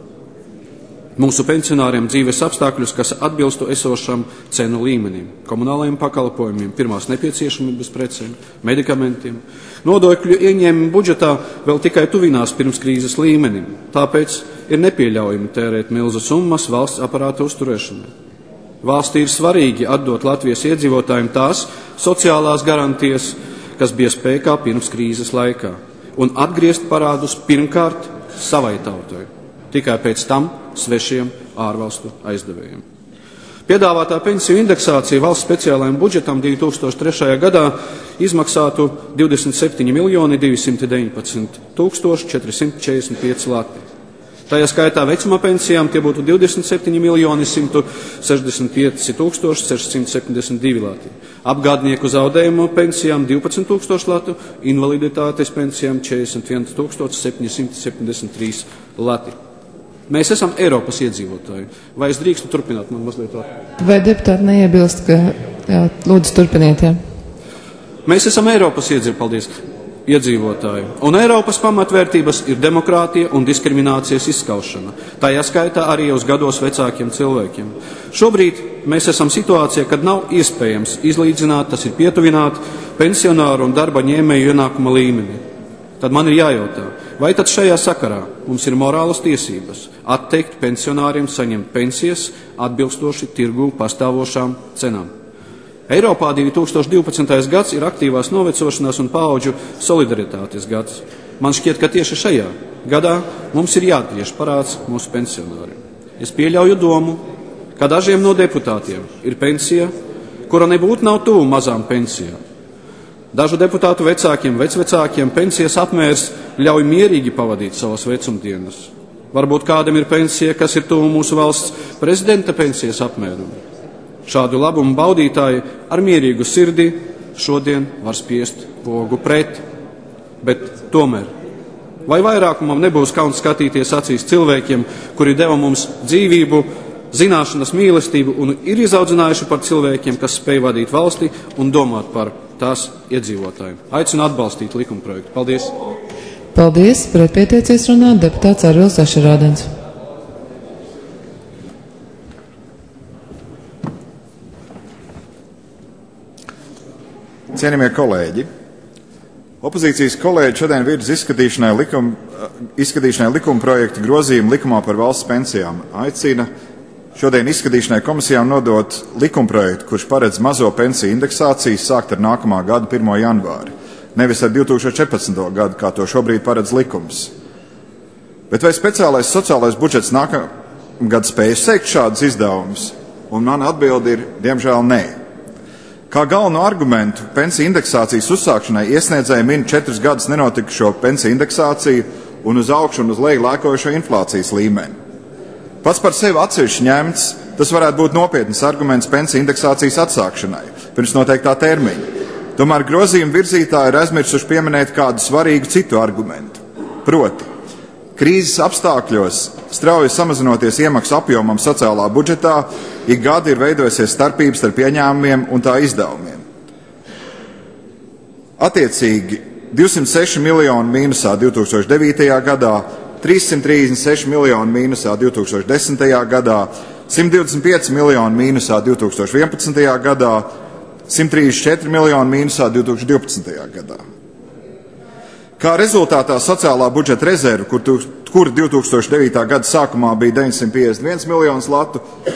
mūsu pensionāriem dzīves apstākļus, kas atbilstu esošam cenu līmenim, komunālajiem pakalpojumiem, pirmās nepieciešamības precēm, medikamentiem. Nodokļu ieņēmumi budžetā vēl tikai tuvinās pirms krīzes līmenim, tāpēc ir nepieļaujami tērēt milzu summas valsts aparāta uzturēšanai. Valstī ir svarīgi atdot Latvijas iedzīvotājiem tās sociālās garantijas, kas bija spēkā pirms krīzes laikā, un atgriezt parādus pirmkārt savai tautai, tikai pēc tam svešiem ārvalstu aizdevējiem. Piedāvātā pensiju indeksācija valsts speciālajiem budžetam 2003. gadā izmaksātu 27.219.445 lati. Tajā skaitā vecuma pensijām tie būtu 27.165.672 lati. Apgādnieku zaudējumu pensijām 12,000 latu, invaliditātes pensijām 41,773 lati. Mēs esam Eiropas iedzīvotāji. Vai es drīkstu turpināt? Man mazliet tā. Vai deputāti neiebilst, ka jā, lūdzu turpiniet, jā? Mēs esam Eiropas iedzīvotāji. Un Eiropas pamatvērtības ir demokrātija un diskriminācijas izskaušana. Tajā skaitā arī uz gados vecākiem cilvēkiem. Šobrīd mēs esam situācijā, kad nav iespējams izlīdzināt, tas ir pietuvināt pensionāru un darba ņēmēju ienākuma līmeni. Tad man ir jājautā, vai tad šajā sakarā mums ir morālas tiesības atteikt pensionāriem saņemt pensijas atbilstoši tirgū pastāvošām cenām? Eiropā 2012. gads ir aktīvās novecošanās un paudžu solidaritātes gads. Man šķiet, ka tieši šajā gadā mums ir jāatgriež parāds mūsu pensionāriem. Es pieļauju domu, ka dažiem no deputātiem ir pensija, kura nebūtu nav tuvu mazām pensijām. Dažu deputātu vecākiem, vecvecākiem pensijas apmērs ļauj mierīgi pavadīt savas vecumdienas. Varbūt kādam ir pensija, kas ir tuvu mūsu valsts prezidenta pensijas apmēram. Šādu labumu baudītāji ar mierīgu sirdi šodien var spiest pogu pret. Bet tomēr, vai vairākumam nebūs kauns skatīties acīs cilvēkiem, kuri deva mums dzīvību, zināšanas, mīlestību un ir izaudzinājuši par cilvēkiem, kas spēj vadīt valsti un domāt par tās iedzīvotājiem? Aicinu atbalstīt likumprojektu. Paldies! Paldies! Pret pieteicies runāt deputāts Arvils Ašerādens. Cienījamie kolēģi, opozīcijas kolēģi šodien virz izskatīšanai likumprojektu grozījumu likumā par valsts pensijām. Aicina šodien izskatīšanai komisijām nodot likumprojektu, kurš paredz mazo pensiju indeksāciju sākt ar nākamā gada 1. janvāri, nevis ar 2014. gadu, kā to šobrīd paredz likums. Bet vai speciālais sociālais budžets nākamgad spējas sekt šādus izdevumus? Un mana atbilde ir, diemžēl, nē. Kā galveno argumentu pensiju indeksācijas uzsākšanai iesniedzēji min 4 gadus nenotikušo pensiju indeksāciju un uz augšu un uz leju lēkojošo inflācijas līmeni. Pats par sevi atsevišķi ņemts, tas varētu būt nopietns arguments pensiju indeksācijas atsākšanai pirms noteiktā termiņa. Tomēr grozījuma virzītāji ir aizmirsuši pieminēt kādu svarīgu citu argumentu. Proti, krīzes apstākļos, strauji samazinoties iemaksu apjomam sociālā budžetā, ik gadi ir veidojusies starpības starp ieņēmumiem un tā izdevumiem. Attiecīgi 206 miljoni mīnusā 2009. gadā, 336 miljoni mīnusā 2010. gadā, 125 miljoni mīnusā 2011. gadā, 134 miljoni mīnusā 2012. gadā. Kā rezultātā sociālā budžeta rezerve, kur 2009. gada sākumā bija 951 miljonus latu,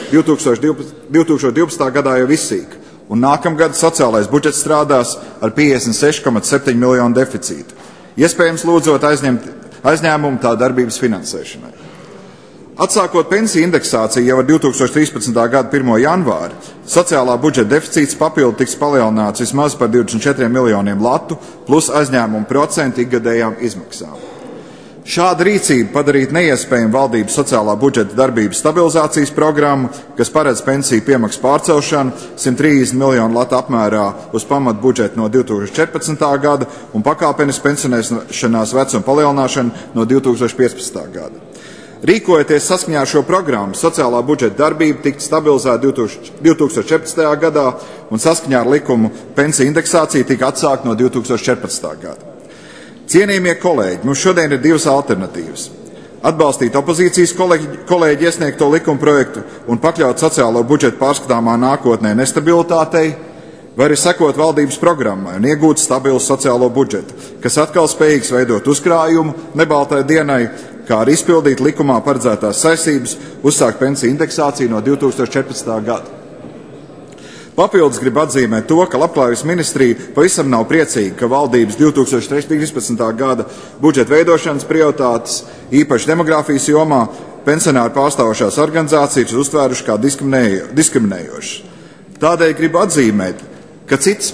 2012. gadā jau izsīk, un nākamgad sociālais budžets strādās ar 56,7 miljonu deficītu, iespējams lūdzot aizņēmumu tā darbības finansēšanai. Atsākot pensiju indeksāciju jau ar 2013. gada 1. janvāri, sociālā budžeta deficīts papildu tiks palielināts vismaz par 24 miljoniem latu plus aizņēmumu procentu ikgadējām izmaksām. Šāda rīcība padarītu neiespējamu valdības sociālā budžeta darbības stabilizācijas programmu, kas paredz pensiju piemaksu pārcelšanu 130 miljonu latu apmērā uz pamatu budžetu no 2014. gada un pakāpenes pensionēšanās vecuma palielināšanu no 2015. gada. Rīkojoties saskaņā ar šo programmu, sociālā budžeta darbība tiktu stabilizēta 2014. gadā un saskaņā ar likumu pensiju indeksācija tika atsākta no 2014. gada. Cienījamie kolēģi, mums šodien ir 2 alternatīvas. Atbalstīt opozīcijas kolēģi iesniegto likumprojektu un pakļaut sociālo budžetu pārskatāmā nākotnē nestabilitātei, vai arī sekot valdības programmai un iegūt stabilu sociālo budžetu, kas atkal spējīgs veidot uzkrājumu nebaltai dienai, kā arī izpildīt likumā paredzētās saistības, uzsākt pensiju indeksāciju no 2014. gada. Papildus grib atzīmēt to, ka Labklājības ministrija pavisam nav priecīga, ka valdības 2013. gada budžeta veidošanas prioritātes, īpaši demogrāfijas jomā, pensionāru pārstāvošās organizācijas uztvēruši kā diskriminējošas. Tādēļ gribu atzīmēt, ka citas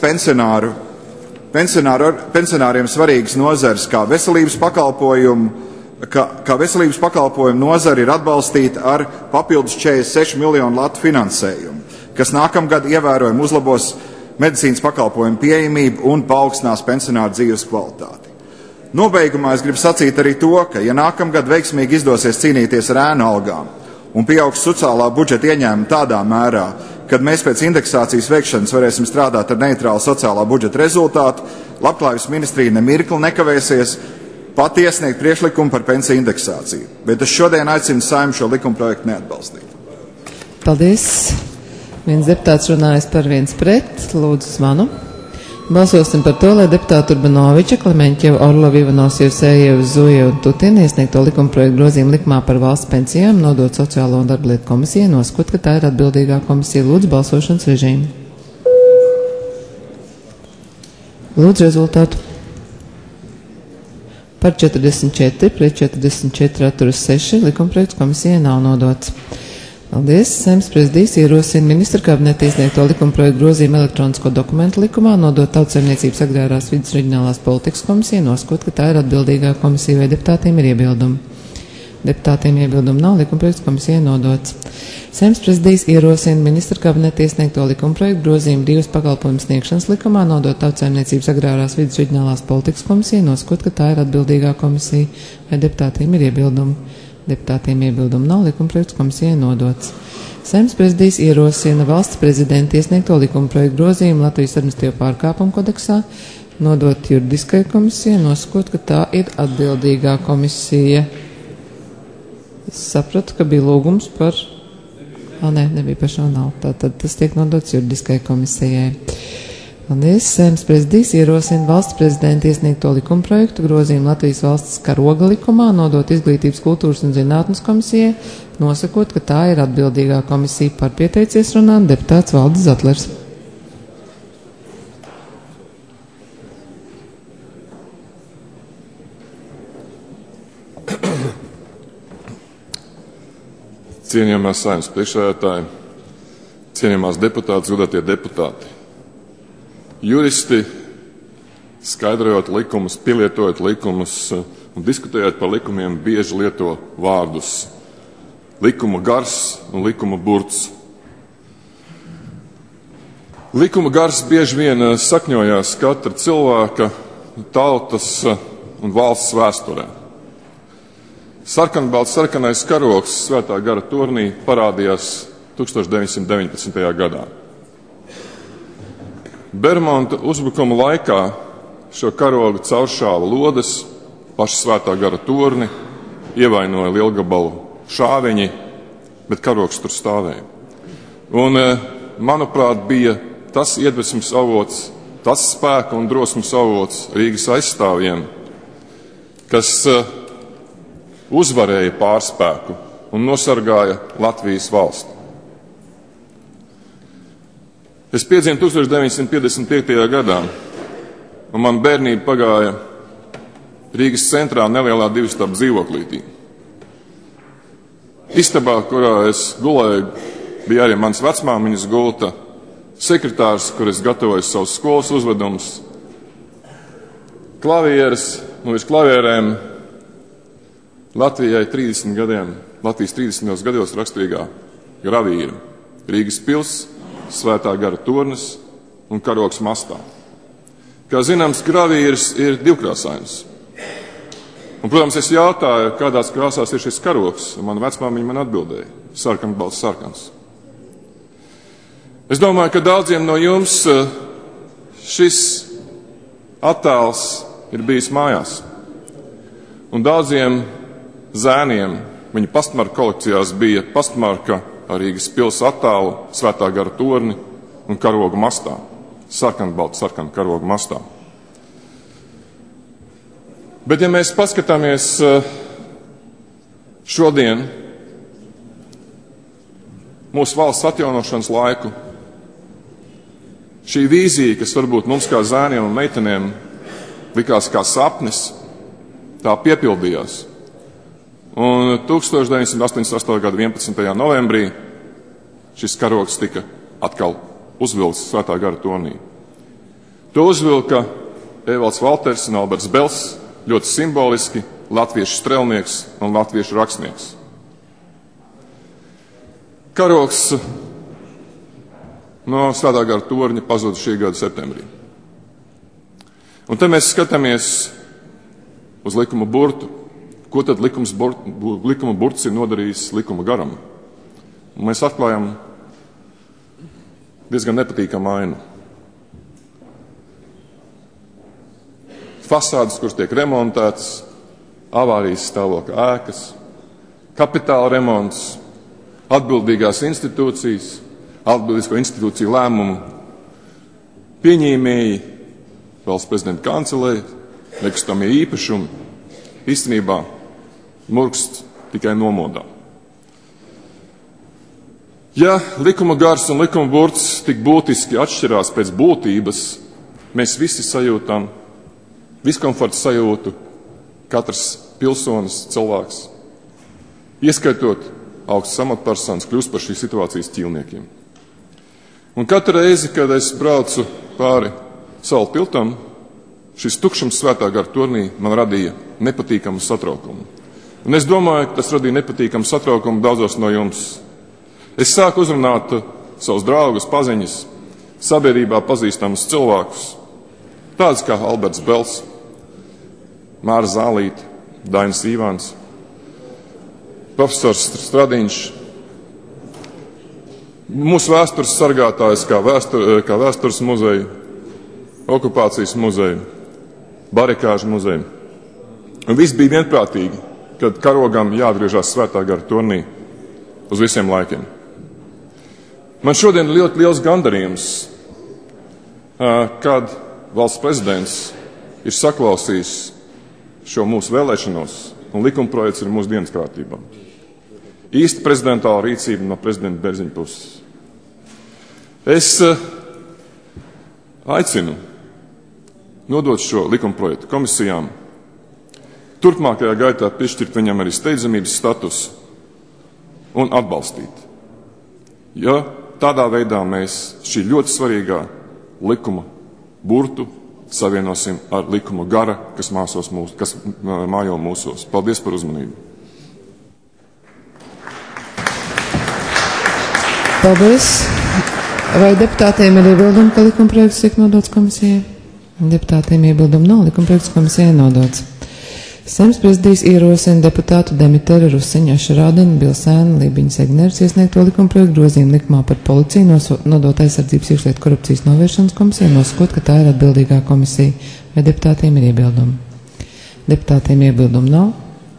pensionāriem svarīgas nozares kā veselības pakalpojumu nozara ir atbalstīta ar papildus 46 miljonu latu finansējumu, kas nākamgad ievērojami uzlabos medicīnas pakalpojumu pieejamību un paaugstinās pensionāru dzīves kvalitāti. Nobeigumā es gribu sacīt arī to, ka, ja nākamgad veiksmīgi izdosies cīnīties ar ēnu algām un pieaugs sociālā budžeta ieņēmuma tādā mērā, kad mēs pēc indeksācijas veikšanas varēsim strādāt ar neitrālu sociālā budžeta rezultātu, Labklājības ministrija nemirkli nekavēsies pat iesniegt priekšlikumu par pensiju indeksāciju. Bet es šodien aicinu Saeimu šo likumprojektu neatbalstīt. Paldies. Viens deputāts runājas par, viens pret. Lūdzu zvanu. Balsosim par to, lai deputāti Urbanoviča, Klemeņķeva, Orlova, Ivanovs, Jevsejeva, Zuja un Tutina iesniegto likumprojektu grozījumu likumā par valsts pensijām nodot Sociālo un darblietu komisijai, nosakot, ka tā ir atbildīgā komisija. Lūdzu balsošanas režīmu. Lūdzu rezultātu. Par 44, pret 44 atturas 6, likumprojekts komisijai nav nodots. Paldies. Saeimas prezidijs ierosina ministra kabineta iesniegto likumprojektu grozījumu elektronisko dokumentu likumā, nodot Tautsaimniecības agrārās vides reģionālās politikas komisijai, nosakot, ka tā ir atbildīgā komisija, vai deputātiem ir iebildumi. Deputātiem iebildumu nav, likumprojekts komisijai nodots. Saeimas prezidijs ierosina ministra kabineta iesniegto likumprojektu grozījumu divas pakalpojumu sniegšanas likumā, nodot Tautsaimniecības agrārās vides reģionālās politikas komisijai, nosakot, ka tā ir atbildīgā komisija, vai deputātiem ir iebildumi. Deputātiem iebildumu nav, likumprojekts komisijai nodots. Saeimas prezidijs ierosina valsts prezidenta iesniegto likumprojektu grozījumu Latvijas administratīvo pārkāpumu kodeksā, nodot juridiskai komisijai, nosakot, ka tā ir atbildīgā komisija. Es sapratu, ka bija lūgums par... nebija par šo nav. Tātad tas tiek nodots juridiskai komisijai. Paldies. Saeimas prezidijs ierosina valsts prezidenta iesniegto likumprojektu grozījumu Latvijas valsts karoga likumā, nodot Izglītības, kultūras un zinātnes komisijai, nosakot, ka tā ir atbildīgā komisija. Par pieteicies runāt deputāts Valdis Zatlers. Cienījamās Saeimas priekšsēdētāji, cienījamās deputātes, godātie deputāti. Juristi, skaidrojot likumus, pielietojot likumus un diskutējot par likumiem, bieži lieto vārdus likuma gars un likuma burts. Likuma gars bieži vien sakņojās katra cilvēka, tautas un valsts vēsturē. Sarkanbalts sarkanais karogs Svētā gara turnī parādījās 1919. gadā. Bermonta uzbrukuma laikā šo karogu cauršāva lodes, paša Svētā gara turni, ievainoja lielgabalu šāviņi, bet karogs tur stāvēja. Un, manuprāt, bija tas iedvesmas avots, tas spēka un drosmas avots Rīgas aizstāvjiem, kas uzvarēja pārspēku un nosargāja Latvijas valsti. Es piedzimu 1955. gadā, un man bērnība pagāja Rīgas centrā nelielā divstabu dzīvoklītī. Istabā, kurā es gulēju, bija arī mans vecmāmiņas gulta, sekretārs, kur es gatavoju savus skolas uzvedumus, klavieres, un virs klavierēm Latvijai 30 gadiem, Latvijas 30. gados raksturīgā gravīra, Rīgas pils, Svētā gara turnis un karogs mastā. Kā zināms, gravīrs ir divkrāsains. Un, protams, es jautāju, kādās krāsās ir šis karogs, un mana vecmāmiņa man atbildēja - sarkanbalts sarkans. Es domāju, ka daudziem no jums šis attēls ir bijis mājās. Un daudziem zēniem viņa pastmarka kolekcijās bija pastmarka ar Rīgas pils attēlu, Svētā gara torni un karogu mastā. Sarkanbalta sarkana karogu mastā. Bet ja mēs paskatāmies šodien mūsu valsts atjaunošanas laiku, šī vīzija, kas varbūt mums kā zēniem un meitenēm likās kā sapnis, tā piepildījās. Un 1988. gada 11. novembrī šis karogs tika atkal uzvilkts Svētā gara turnī. To uzvilka Evalds Valters un Alberts Bels, ļoti simboliski latviešu strelnieks un latviešu rakstnieks. Karogs no Svētā gara torņa pazuda šī gada septembrī. Un te mēs skatāmies uz likuma burtu. Ko tad likuma burts ir nodarījis likuma garam? Un mēs atklājam diezgan nepatīkamu ainu. Fasādes, kuras tiek remontētas, avārijas stāvokļa ēkas, kapitāla remonts, atbildīgās institūcijas, atbildīgo institūciju lēmumu, pieņēmēji, valsts prezidenta kancelē, nekustamie īpašumi, īstenībā murkst tikai nomodā. Ja likuma gars un likuma burts tik būtiski atšķirās pēc būtības, mēs visi sajūtam diskomforta sajūtu, katrs pilsonis, cilvēks, ieskaitot augstas amatpersonas, kļūst par šīs situācijas ķīlniekiem. Un katru reizi, kad es braucu pāri Saula tiltam, šis tukšums Svētā gara turnī man radīja nepatīkamu satraukumu. Un es domāju, ka tas radīja nepatīkamu satraukumu daudzos no jums. Es sāku uzrunāt savus draugus, paziņas, sabiedrībā pazīstamus cilvēkus, tādus kā Alberts Bels, Māra Zālīte, Dainis Īvāns, profesors Stradiņš, mūsu vēstures sargātājs kā vēstures muzeja, okupācijas muzeja, barikāžu muzeja. Un viss bija vienprātīgi, kad karogam jāatgriežas Svētā gara turnī uz visiem laikiem. Man šodien ir ļoti liels gandarījums, kad valsts prezidents ir saklausījis šo mūsu vēlēšanos, un likumprojekts ir mūsu dienas kārtībā. Īsta prezidentāla rīcība no prezidenta Bērziņa puses. Es aicinu nodot šo likumprojektu komisijām, turpmākajā gaitā piešķirt viņam arī steidzamības statusu un atbalstīt. Ja tādā veidā mēs šī ļoti svarīgā likuma burtu savienosim ar likuma gara, kas mājo mūsos. Paldies par uzmanību. Paldies. Vai deputātiem ir iebildumi, ka likumprojekts tiek nodots komisijai? Deputātiem iebildumu nav, likumprojekts komisijai nodots. Saeimas prezidijs ierosina deputātu Demiteru Rusiņu, Ašarādenu, Bilsēnu, Lībiņu Segneres iesniegto likumprojektu grozījumu likumā par policiju, nodot aizsardzības iekšlietu korupcijas novēršanas komisiju, nosakot, ka tā ir atbildīgā komisija. Vai deputātiem ir iebildumi? Deputātiem iebildumu nav.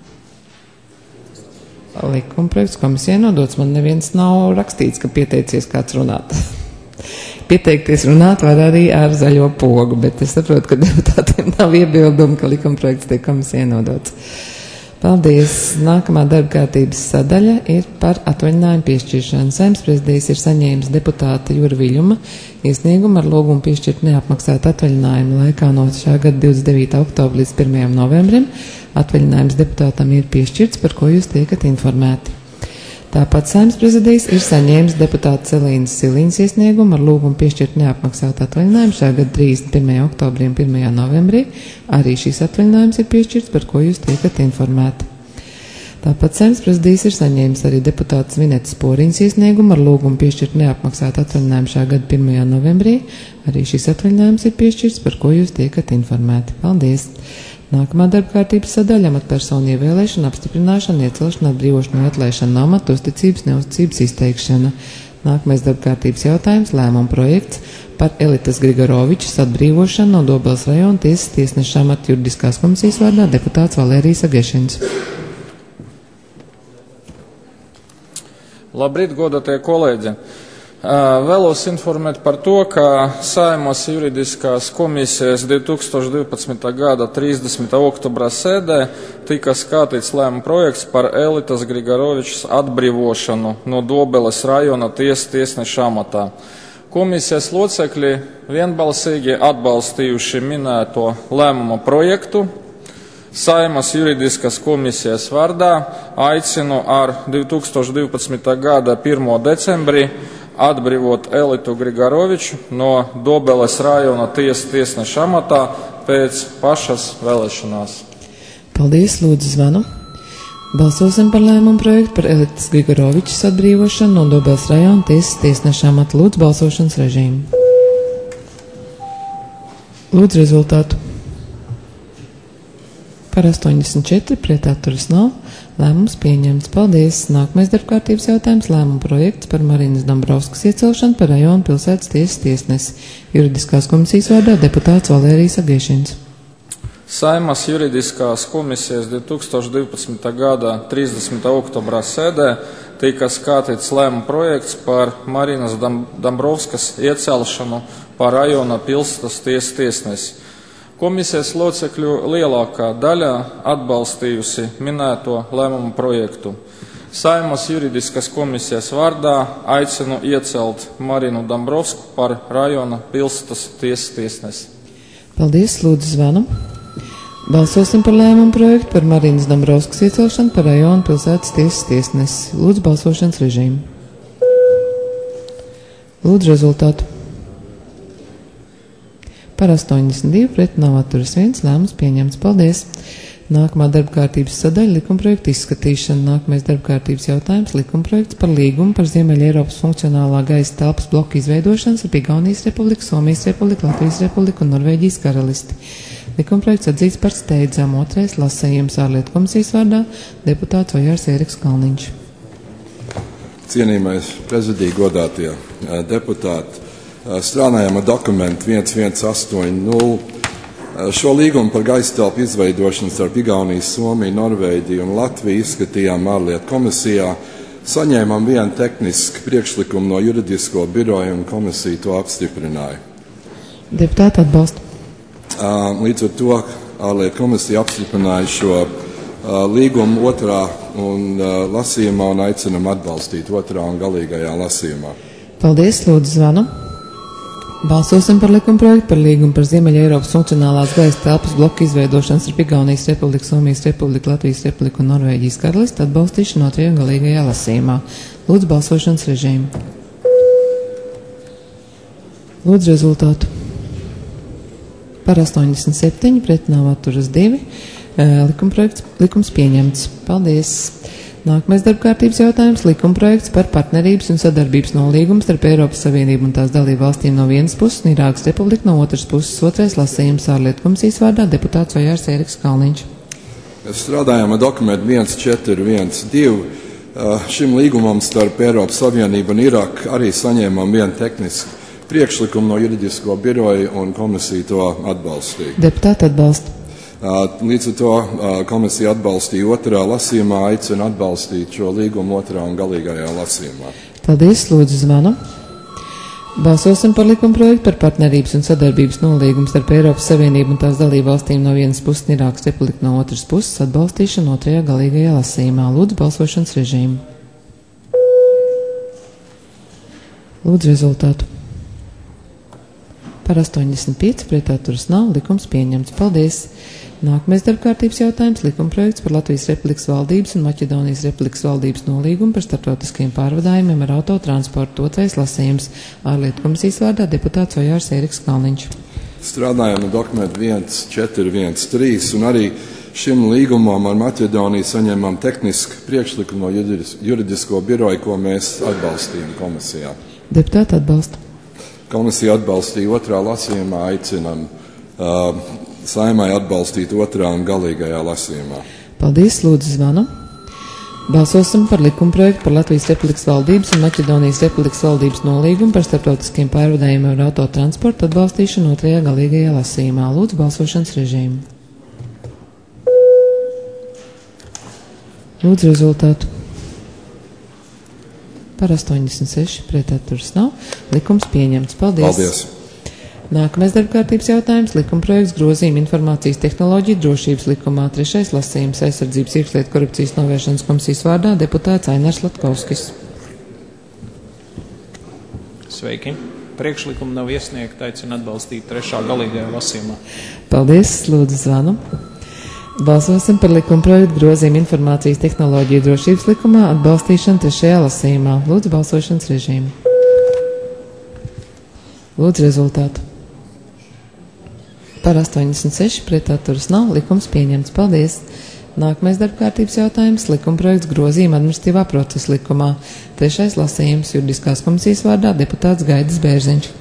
Likumprojekts komisijai nodots. Man neviens nav rakstīts, ka pieteicies kāds runāt. Pieteikties runāt var arī ar zaļo pogu, bet es saprotu, ka deputātiem nav iebildumu, ka likumprojekts tiek komisijai nodots. Paldies. Nākamā darba kārtības sadaļa ir par atvaļinājumu piešķiršanu. Saeimas prezidijs ir saņēmis deputāta Jura Viļuma iesniegumu ar lūgumu piešķirt neapmaksātu atvaļinājumu laikā no šā gada 29. oktobra līdz 1. novembrim. Atvaļinājums deputātam ir piešķirts, par ko jūs tiekat informēti. Tāpat Saeimas prezidijs ir saņēmis deputāta Celīnas Siliņas iesniegumu ar lūgumu piešķirt neapmaksātu atvaļinājumu šā gada 31. oktobrī un 1. novembrī. Arī šīs atvaļinājums ir piešķirts, par ko jūs tiekat informēti. Tāpat Saeimas prezidijs ir saņēmis arī deputāta Svinetes Poriņas iesniegumu ar lūgumu piešķirt neapmaksātu atvaļinājumu šā gada 1. novembrī. Arī šīs atvaļinājums ir piešķirts, par ko jūs tiekat informēti. Paldies! Nākamā darba kārtības sadaļa amatpersonu ievēlēšana, apstiprināšana, iecelšana, atbrīvošana, atlaišana no amata, uzticības, neuzticības izteikšana. Nākamais darba kārtības jautājums - lēmuma projekts par Elitas Grigorovičas atbrīvošanu no Dobeles rajona tiesas tiesneša amata juridiskās komisijas vārdā deputāts Valērijas Agešins. Labrīt, godātie kolēģi! Vēlos informēt par to, ka Saeimas juridiskās komisijas 2012. gada 30. oktobra sēdē tika skatīts lēmuma projekts par Elitas Grigorovičas atbrīvošanu no Dobeles rajona tiesas tiesneša amatā. Komisijas locekļi vienbalsīgi atbalstījuši minēto lēmuma projektu. Saeimas juridiskās komisijas vārdā aicinu ar 2012. gada 1. decembrī atbrīvot Elitu Grigoroviču no Dobeles rajona tiesneša amatā pēc pašas vēlēšanās. Paldies, lūdzu zvanu. Balsosim par lēmumu projektu par Elitas Grigorovičas atbrīvošanu no Dobeles rajona tiesneša amata. Lūdzu balsošanas režīmu. Lūdzu rezultātu. Par 84, pret atturas nav. Lēmums pieņemts. Paldies. Nākamais darbkārtības jautājums - lēmuma projekts par Marinas Dombrovskas iecelšanu par rajonu pilsētas tiesas tiesnesi. Juridiskās komisijas vārdā deputāts Valērijas Agiešins. Saeimas juridiskās komisijas 2012. gada 30. oktobrā sēdē tika skatīts lēmuma projekts par Marinas Dombrovskas iecelšanu par rajona pilsētas tiesas tiesnesi. Komisijas locekļu lielākā daļa atbalstījusi minēto lēmumu projektu. Saeimas juridiskās komisijas vārdā aicinu iecelt Marinu Dombrovsku par rajona pilsētas tiesas tiesnesi. Paldies, lūdzu zvanu. Balsosim par lēmumu projektu par Marinas Dombrovskas iecelšanu par rajona pilsētas tiesas tiesnesi. Lūdzu balsošanas režīmu. Lūdzu rezultātu. Par 82, pret nav atturas 1, lēmums pieņemts. Paldies! Nākamā darbkārtības sadaļa - likumprojekta izskatīšana. Nākamais darbkārtības jautājums - likumprojekts par līgumu par Ziemeļa Eiropas funkcionālā gaisa telpas bloku izveidošanas ar Igaunijas Republiku, Somijas Republiku, Latvijas Republiku un Norvēģijas karalisti. Likumprojekts atzīts par steidzamu. Otrais lasējums ārlietu komisijas vārdā deputāts Ojārs Ēriks Kalniņš. Cienījamais prezidija, godātie deputāti, strādājam ar dokumentu 1180. Šo līgumu par gaisa telpu izveidošanu starp Igauniju, Somiju, Norvēģiju un Latviju izskatījām ārlietu komisijā. Saņēmām vienu tehnisku priekšlikumu no juridisko biroja un komisija to apstiprināja. Deputāti atbalsta. Līdz ar to ārlietu komisija apstiprināja šo līgumu otrā lasījumā un aicinam atbalstīt otrā un galīgajā lasījumā. Paldies, lūdzu zvanu. Balsosim par likumprojektu par līgumu par Ziemeļa Eiropas funkcionālās gaisa telpas bloku izveidošanas ar Igaunijas Republiku, Somijas Republiku, Latvijas Republiku un Norvēģijas karalisti atbalstīšanu otrajā galīgajā lasījumā. Lūdzu balsošanas režīmu. Lūdzu rezultātu. Par 87, pret nav atturas 2. Likums pieņemts. Paldies. Nākamais darbkārtības jautājums - likumprojekts par partnerības un sadarbības nolīgumu starp Eiropas Savienību un tās dalību valstīm no vienas puses un Irākas Republiku no otras puses. Otrais lasījums ārlietu komisijas vārdā deputāts Ojārs Ēriks Kalniņš. Strādājam ar dokumentu 1412. Šim līgumam starp Eiropas Savienību un Irāku arī saņēmām vienu tehnisku priekšlikumu no juridisko biroja un komisija to atbalstīja. Deputāti atbalsta. Līdz ar to komisija atbalstīja otrā lasījumā, aicina atbalstīt šo līgumu otrā un galīgajā lasījumā. Paldies, lūdzu zvanu. Balsosim par likumprojektu par partnerības un sadarbības nolīgumu starp Eiropas Savienību un tās dalību valstīm no vienas puses un Irākas Republiku no otras puses atbalstīšanu otrajā galīgajā lasījumā. Lūdzu balsošanas režīmu. Lūdzu rezultātu. Par 85, pret atturas nav, likums pieņemts. Paldies! Nākamais darbkārtības jautājums - likumprojekts par Latvijas Republikas valdības un Maķedonijas Republikas valdības nolīgumu par starptautiskiem pārvadājumiem ar autotransportu. Otrais lasījums ārlietu komisijas vārdā deputāts Ojārs Ēriks Kalniņš. Strādājam ar dokumentu 1413 un arī šim līgumam ar Maķedoniju saņēmām tehnisku priekšlikumu no juridisko biroja, ko mēs atbalstījām komisijā. Deputāti atbalsta. Komisija atbalstīja otrā lasījumā, aicinam Saeimai atbalstīt otrā un galīgajā lasījumā. Paldies, lūdzu zvanu. Balsosim par likumprojektu par Latvijas Republikas valdības un Maķedonijas Republikas valdības nolīgumu par starptautiskiem pārvadājumiem ar autotransportu atbalstīšanu otrajā galīgajā lasījumā. Lūdzu balsošanas režīmu. Lūdzu rezultātu. Par 86, pret atturas nav. Likums pieņemts. Paldies. Paldies. Nākamais darbkārtības jautājums - likumprojekts grozījuma informācijas tehnoloģiju drošības likumā. Trešais lasījums - aizsardzības iekšlietu korupcijas novēršanas komisijas vārdā deputāts Ainars Latkovskis. Sveiki! Priekšlikumu nav iesniegt, aicinu atbalstīt trešā galīgajā lasījumā. Paldies, lūdzu zvanu. Balsosim par likumprojektu grozījumu informācijas tehnoloģiju drošības likumā atbalstīšanu 3. lasījumā. Lūdzu balsošanas režīmu. Lūdzu rezultātu. Par 86 pret atturas nav, likums pieņemts. Paldies! Nākamais darbkārtības jautājums - likumprojekts grozījuma administratīvā procesa likumā. 3. lasījums juridiskās komisijas vārdā deputāts Gaidis Bērziņš.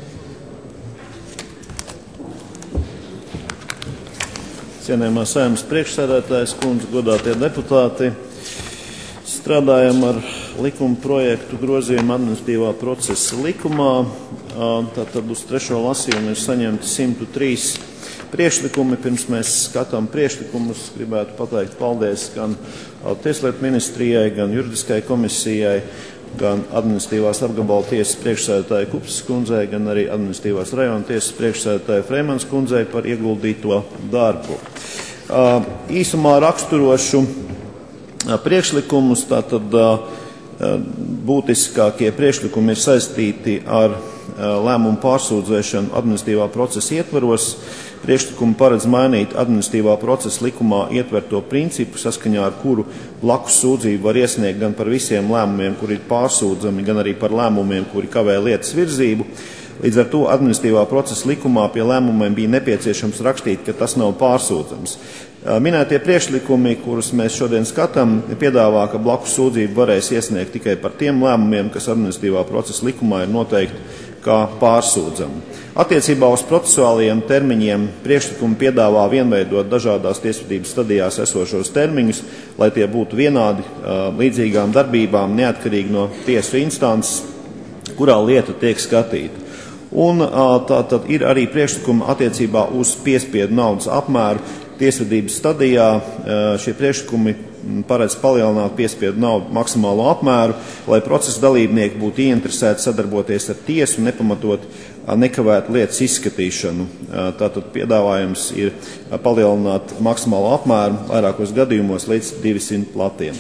Cienējamā Saeimas priekšsēdētājas kundze, godātie deputāti, strādājam ar likuma projektu grozījumu administratīvā procesa likumā. Tātad uz 3. lasījumu ir saņemti 103 priekšlikumi. Pirms mēs skatām priekšlikumus, gribētu pateikt paldies gan Tieslietu ministrijai, gan Juridiskajai komisijai, gan administratīvās apgabala tiesas priekšsēdētāja Kupsas kundzei, gan arī administratīvās rajona tiesas priekšsēdētāja Freimans kundzei par ieguldīto darbu. Īsumā raksturošu priekšlikumus, tātad būtiskākie priekšlikumi ir saistīti ar lēmumu pārsūdzēšanu administratīvā procesa ietvaros. Priekšlikumi paredz mainīt administratīvā procesa likumā ietverto principu, saskaņā ar kuru blakus sūdzību var iesniegt gan par visiem lēmumiem, kuri ir pārsūdzami, gan arī par lēmumiem, kuri kavē lietas virzību. Līdz ar to administratīvā procesa likumā pie lēmumiem bija nepieciešams rakstīt, ka tas nav pārsūdzams. Minētie priekšlikumi, kurus mēs šodien skatām, piedāvā, ka blakus sūdzību varēs iesniegt tikai par tiem lēmumiem, kas administratīvā procesa likumā ir noteikti kā pārsūdzami. Attiecībā uz procesuālajiem termiņiem priekšlikumi piedāvā vienveidot dažādās tiesvedības stadijās esošos termiņus, lai tie būtu vienādi līdzīgām darbībām, neatkarīgi no tiesu instances, kurā lieta tiek skatīta. Un tātad ir arī priekšlikumi attiecībā uz piespiedu naudas apmēru tiesvedības stadijā. Šie priekšlikumi paredz palielināt piespiedu naudu maksimālo apmēru, lai procesa dalībnieki būtu ieinteresēti sadarboties ar tiesu, nepamatot nekavēt lietas izskatīšanu. Tātad piedāvājums ir palielināt maksimālo apmēru vairākos gadījumos līdz 200 latiem.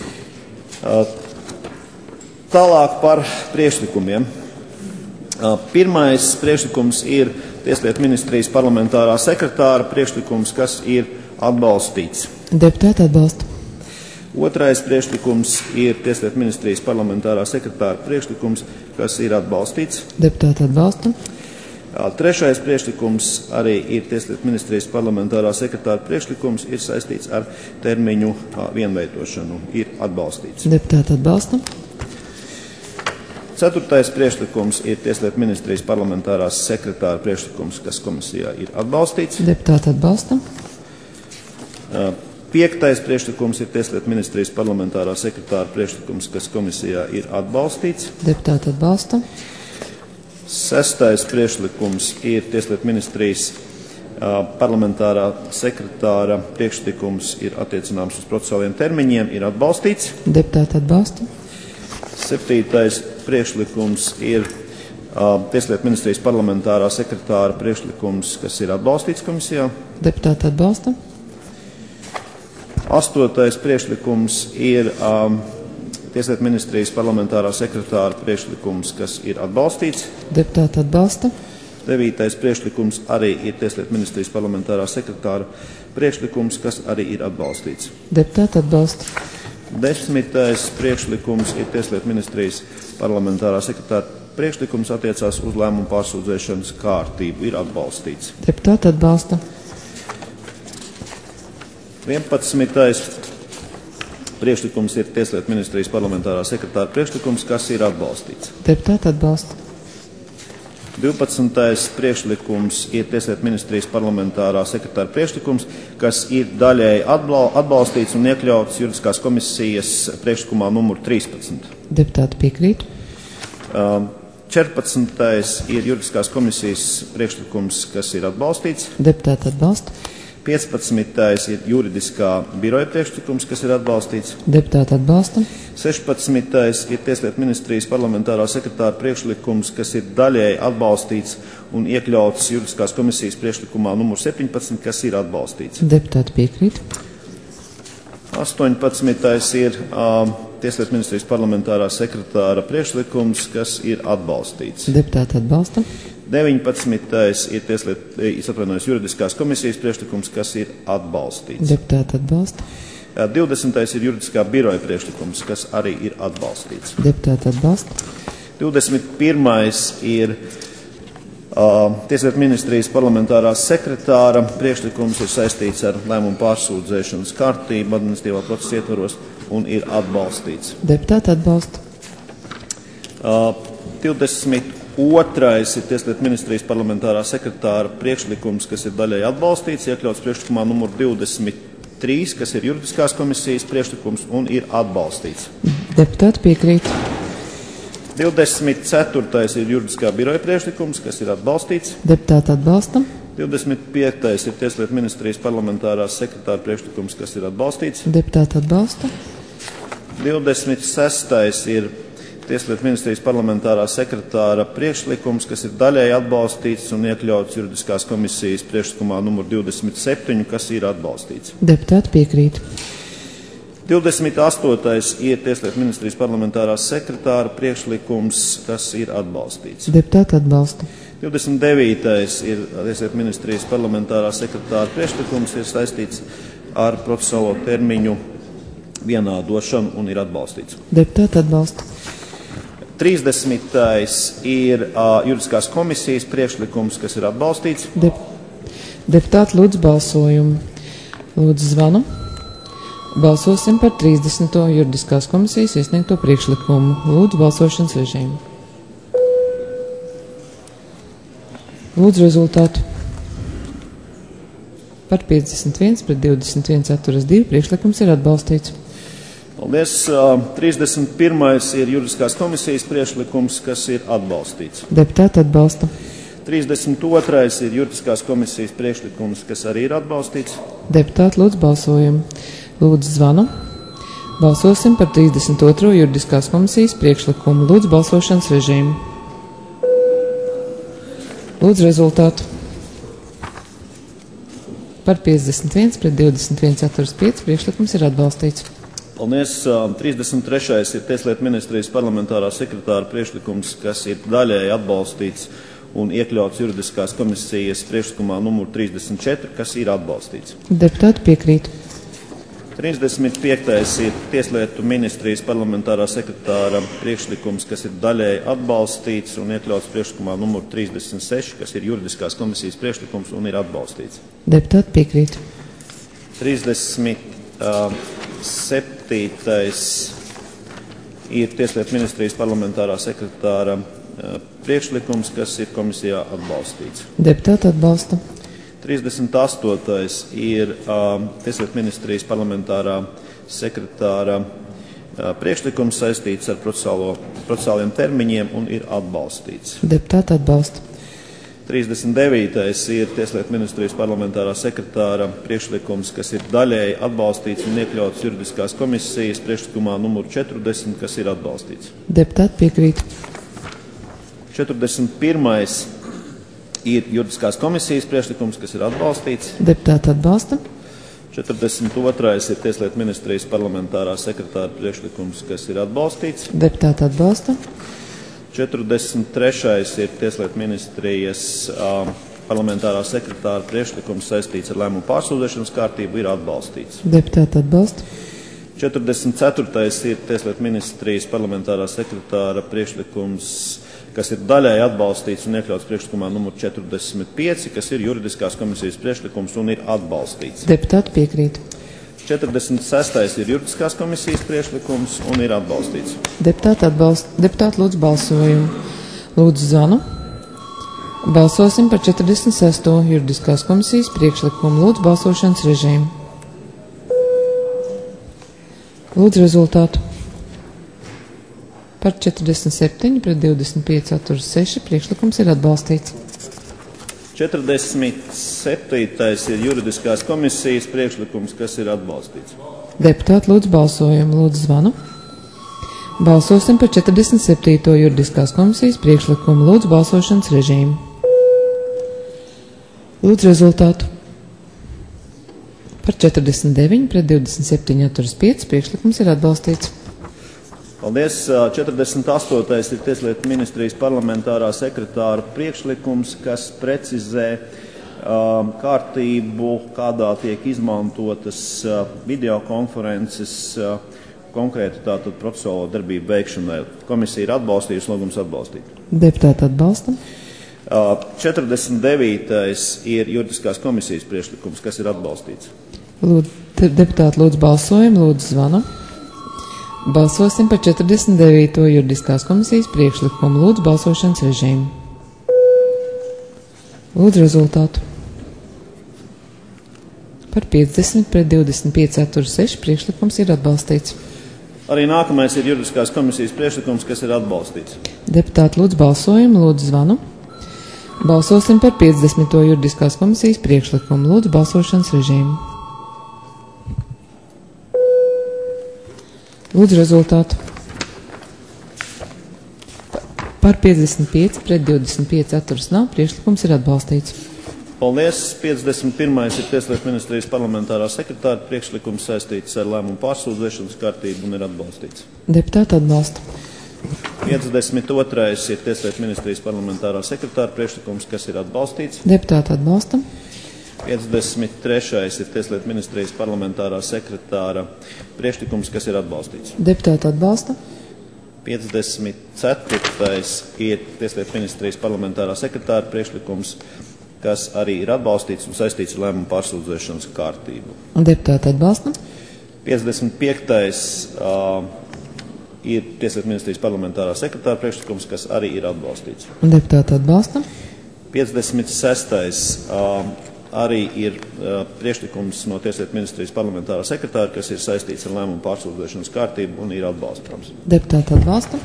Tālāk par priekšlikumiem. Pirmais priekšlikums ir Tieslietu ministrijas parlamentārā sekretāra priekšlikums, kas ir atbalstīts. Deputāti atbalsta. Otrais priekšlikums ir Tieslietu ministrijas parlamentārā sekretāra priekšlikums, kas ir atbalstīts. Deputāti atbalsta. Trešais priekšlikums arī ir Tieslietu ministrijas parlamentārā sekretāra priekšlikums, ir saistīts ar termiņu vienveidošanu, ir atbalstīts. Deputāti atbalsta. Ceturtais priekšlikums ir Tieslietu ministrijas parlamentārās sekretāra priekšlikums, kas komisijā ir atbalstīts. Deputāti atbalsta. Piektais priekšlikums ir Tieslietu ministrijas parlamentārā sekretāra priekšlikums, kas komisijā ir atbalstīts. Deputāti atbalsta. Sestais priekšlikums ir Tieslietu ministrijas parlamentārā sekretāra priekšlikums, ir attiecināms uz procesuāliem termiņiem, ir atbalstīts. Deputāti atbalsta. Septītais priekšlikums ir Tieslietu ministrijas parlamentārā sekretāra priekšlikums, kas ir atbalstīts komisijā. Deputāti atbalsta. Astotais priekšlikums ir Tieslietu ministrijas parlamentārā sekretāra priekšlikums, kas ir atbalstīts. Deputāti atbalsta. Devītais priekšlikums arī ir Tieslietu ministrijas parlamentārā sekretāra priekšlikums, kas arī ir atbalstīts. Deputāti atbalsta. Desmitais priekšlikums ir Tieslietu ministrijas parlamentārā sekretāra priekšlikums, attiecās uz lēmumu pārsūdzēšanas kārtību, ir atbalstīts. Deputāti atbalsta. 11. priekšlikums ir Tieslietu ministrijas parlamentārā sekretāra priekšlikums, kas ir atbalstīts. Deputāti atbalsta. 12. priekšlikums ir Tieslietu ministrijas parlamentārā sekretāra priekšlikums, kas ir daļēji atbalstīts un iekļauts juridiskās komisijas priekšlikumā numur 13. Deputāti piekrīt. 14. ir juridiskās komisijas priekšlikums, kas ir atbalstīts. Deputāti atbalsta. 15. ir juridiskā biroja priekšlikums, kas ir atbalstīts. Deputāti atbalsta. 16. ir Tieslietu ministrijas parlamentārā sekretāra priekšlikums, kas ir daļēji atbalstīts un iekļauts juridiskās komisijas priekšlikumā numur 17, kas ir atbalstīts. Deputāti piekrīt. 18. ir Tieslietu ministrijas parlamentārā sekretāra priekšlikums, kas ir atbalstīts. Deputāti atbalsta. 19. ir juridiskās komisijas priekšlikums, kas ir atbalstīts. Deputāti atbalsta. 20. ir juridiskā biroja priekšlikums, kas arī ir atbalstīts. Deputāti atbalsta. 21. ir Tieslietu ministrijas parlamentārās sekretāra priekšlikums, ir saistīts ar lēmumu pārsūdzēšanas kārtību administratīvā procesa ietvaros un ir atbalstīts. Deputāti atbalsta. 22. ir Tieslietu ministrijas parlamentārā sekretāra priekšlikums, kas ir daļai atbalstīts, iekļauts priekšlikumā numur 23, kas ir juridiskās komisijas priekšlikums un ir atbalstīts. Deputāti piekrīt. 24. ir juridiskā biroja priekšlikums, kas ir atbalstīts. Deputāti atbalsta. 25. ir Tieslietu ministrijas parlamentārās sekretāra priekšlikums, kas ir atbalstīts. Deputāti atbalsta. 26. ir Tieslietu ministrijas parlamentārā sekretāra priekšlikums, kas ir daļēji atbalstīts un iekļauts juridiskās komisijas priekšlikumā numur 27, kas ir atbalstīts. Deputāti piekrīt. 28. ir Tieslietu ministrijas parlamentārās sekretāra priekšlikums, kas ir atbalstīts. Deputāti atbalsta. 29. ir Tieslietu ministrijas parlamentārā sekretāra priekšlikums, ir saistīts ar procesuālo termiņu vienādošanu un ir atbalstīts. Deputāti atbalsta. 30. ir juridiskās komisijas priekšlikums, kas ir atbalstīts. Deputāti lūdzu balsojumu. Lūdzu zvanu. Balsosim par 30. juridiskās komisijas iesniegto priekšlikumu. Lūdzu balsošanas režīmu. Lūdzu rezultātu. Par 51 pret 21 atturas 2 priekšlikums ir atbalstīts. Paldies. 31. ir juridiskās komisijas priekšlikums, kas ir atbalstīts. Deputāti atbalsta. 32. ir juridiskās komisijas priekšlikums, kas arī ir atbalstīts. Deputāti lūdzu balsojumu. Lūdzu zvanu. Balsosim par 32. juridiskās komisijas priekšlikumu. Lūdzu balsošanas režīmu. Lūdzu rezultātu. Par 51 pret 21 atturas 5 priekšlikums ir atbalstīts. Paldies. 33. ir Tieslietu ministrijas parlamentārā sekretāra priekšlikums, kas ir daļēji atbalstīts un iekļauts juridiskās komisijas priekšlikumā numur 34, kas ir atbalstīts. Deputāti piekrīt. 35. ir Tieslietu ministrijas parlamentārā sekretāra priekšlikums, kas ir daļēji atbalstīts un iekļauts priekšlikumā numur 36, kas ir juridiskās komisijas priekšlikums un ir atbalstīts. Deputāti piekrīt. 37. ir Tieslietu ministrijas parlamentārā sekretāra priekšlikums, kas ir komisijā atbalstīts. Deputāti atbalsta. 38. ir Tieslietu ministrijas parlamentārā sekretāra priekšlikums saistīts ar procesāliem termiņiem un ir atbalstīts. Deputāti atbalsta. 39. ir Tieslietu ministrijas parlamentārā sekretāra priekšlikums, kas ir daļēji atbalstīts un iekļauts juridiskās komisijas priekšlikumā numur 40, kas ir atbalstīts. Deputāti piekrīt. 41. ir juridiskās komisijas priekšlikums, kas ir atbalstīts. Deputāti atbalsta. 42. ir Tieslietu ministrijas parlamentārā sekretāra priekšlikums, kas ir atbalstīts. Deputāti atbalsta. 43. ir Tieslietu ministrijas parlamentārā sekretāra priekšlikums saistīts ar lēmumu pārsūdzēšanas kārtību, ir atbalstīts. Deputāti atbalsta. 44. ir Tieslietu ministrijas parlamentārā sekretāra priekšlikums, kas ir daļēji atbalstīts un iekļauts priekšlikumā numur 45, kas ir juridiskās komisijas priekšlikums un ir atbalstīts. Deputāti piekrīt. 46. ir juridiskās komisijas priekšlikums un ir atbalstīts. Deputāti atbalsta. Deputāti lūdzu balsojumu. Lūdzu zvanu. Balsosim par 46. juridiskās komisijas priekšlikumu. Lūdzu balsošanas režīmu. Lūdzu rezultātu. Par 47 pret 25 atturas 6 priekšlikums ir atbalstīts. 47. ir juridiskās komisijas priekšlikums, kas ir atbalstīts. Deputāti lūdzu balsojumu. Lūdzu zvanu. Balsosim par 47. juridiskās komisijas priekšlikumu. Lūdzu balsošanas režīmu. Lūdzu rezultātu. Par 49 pret 27 atturas 5 priekšlikums ir atbalstīts. Paldies. 48. ir Tieslietu ministrijas parlamentārā sekretāra priekšlikums, kas precizē kārtību, kādā tiek izmantotas videokonferences konkrēti tātad procesuālo darbību veikšanai. Komisija ir atbalstījusi, lūgums atbalstīt. Deputāti atbalsta. 49. ir juridiskās komisijas priekšlikums, kas ir atbalstīts. Deputāti lūdzu balsojumu, lūdzu zvanu. Balsosim par 49. juridiskās komisijas priekšlikumu. Lūdzu balsošanas režīmu. Lūdzu rezultātu. Par 50 pret 25 atturas 6 priekšlikums ir atbalstīts. Arī nākamais ir juridiskās komisijas priekšlikums, kas ir atbalstīts. Deputāti lūdzu balsojumu, lūdzu zvanu. Balsosim par 50. juridiskās komisijas priekšlikumu. Lūdzu balsošanas režīmu. Lūdzu rezultātu. Par 55 pret 25 atturas nav. Priekšlikums ir atbalstīts. Paldies. 51. ir Tieslietu ministrijas parlamentārā sekretāra priekšlikums saistīts ar lēmumu pārsūdzēšanas kārtību un ir atbalstīts. Deputāti atbalsta. 52. ir Tieslietu ministrijas parlamentārā sekretāra priekšlikums, kas ir atbalstīts. Deputāti atbalsta. 53. ir Tieslietu ministrijas parlamentārā sekretāra priekšlikums, kas ir atbalstīts. Deputāti atbalsta. 54. ir Tieslietu ministrijas parlamentārā sekretāra priekšlikums, kas arī ir atbalstīts un saistīts ar lēmumu pārsūdzēšanas kārtību. Deputāti atbalsta. 55. ir Tieslietu ministrijas parlamentārā sekretāra priekšlikums, kas arī ir atbalstīts. Deputāti atbalsta. 56. arī ir priekšlikums no Tieslietu ministrijas parlamentārā sekretāra, kas ir saistīts ar lēmumu pārsūdzēšanas kārtību un ir atbalstāms. Deputāti atbalsta.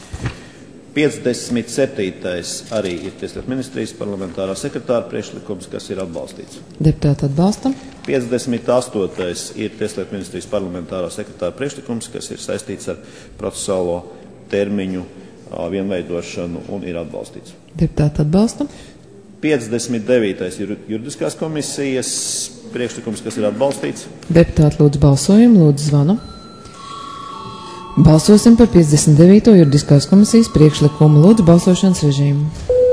57. arī ir Tieslietu ministrijas parlamentārā sekretāra priekšlikums, kas ir atbalstīts. Deputāti atbalsta. 58. ir Tieslietu ministrijas parlamentārā sekretāra priekšlikums, kas ir saistīts ar procesuālo termiņu vienveidošanu un ir atbalstīts. Deputāti atbalsta. 59. ir juridiskās komisijas priekšlikums, kas ir atbalstīts. Deputāti lūdzu balsojumu, lūdzu zvanu. Balsosim par 59. juridiskās komisijas priekšlikumu. Lūdzu balsošanas režīmu.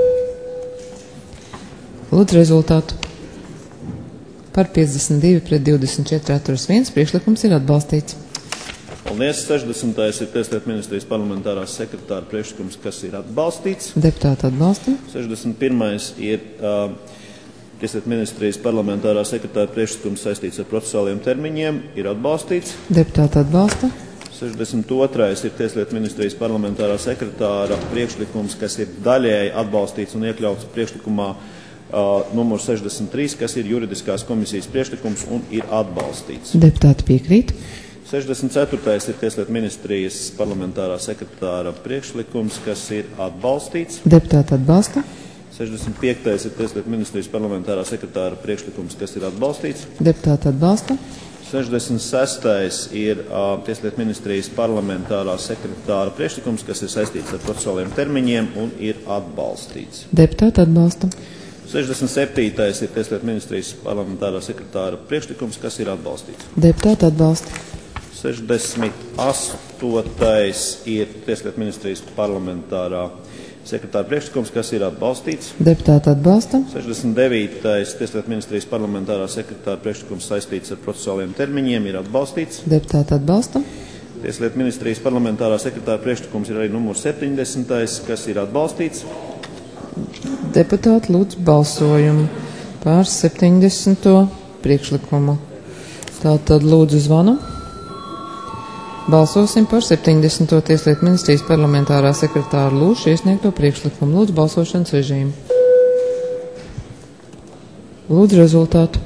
Lūdzu rezultātu. Par 52 pret 24 atturas 1 priekšlikums ir atbalstīts. Paldies. 60. ir Tieslietu ministrijas parlamentārās sekretāra priekšlikums, kas ir atbalstīts. Deputāti atbalsta. 61. ir Tieslietu ministrijas parlamentārā sekretāra priekšlikums saistīts ar procesuāliem termiņiem, ir atbalstīts. Deputāti atbalsta. 62. ir Tieslietu ministrijas parlamentārā sekretāra priekšlikums, kas ir daļēji atbalstīts un iekļauts priekšlikumā numur 63, kas ir juridiskās komisijas priekšlikums un ir atbalstīts. Deputāti piekrīt. 64. ir Tieslietu ministrijas parlamentārā sekretāra priekšlikums, kas ir atbalstīts. Deputāti atbalsta. 65. ir Tieslietu ministrijas parlamentārā sekretāra priekšlikums, kas ir atbalstīts. Deputāti atbalsta. 66. ir Tieslietu ministrijas parlamentārā sekretāra priekšlikums, kas ir saistīts ar procesuāliem termiņiem un ir atbalstīts. Deputāti atbalsta. 67. ir Tieslietu ministrijas parlamentārā sekretāra priekšlikums, kas ir atbalstīts. Deputāti atbalsta. 68. ir Tieslietu ministrijas parlamentārā sekretāra priekšlikums, kas ir atbalstīts. Deputāti atbalsta. 69. Tieslietu ministrijas parlamentārā sekretāra priekšlikums saistīts ar procesuāliem termiņiem ir atbalstīts. Deputāti atbalsta. Tieslietu ministrijas parlamentārā sekretāra priekšlikums ir arī numur 70. kas ir atbalstīts. Deputāti lūdzu balsojumu par 70. priekšlikumu. Tātad lūdzu zvanu. Balsosim par 70. Tieslietu ministrijas parlamentārā sekretāra Lūša iesniegto priekšlikumu. Lūdzu balsošanas režīmu. Lūdzu rezultātu.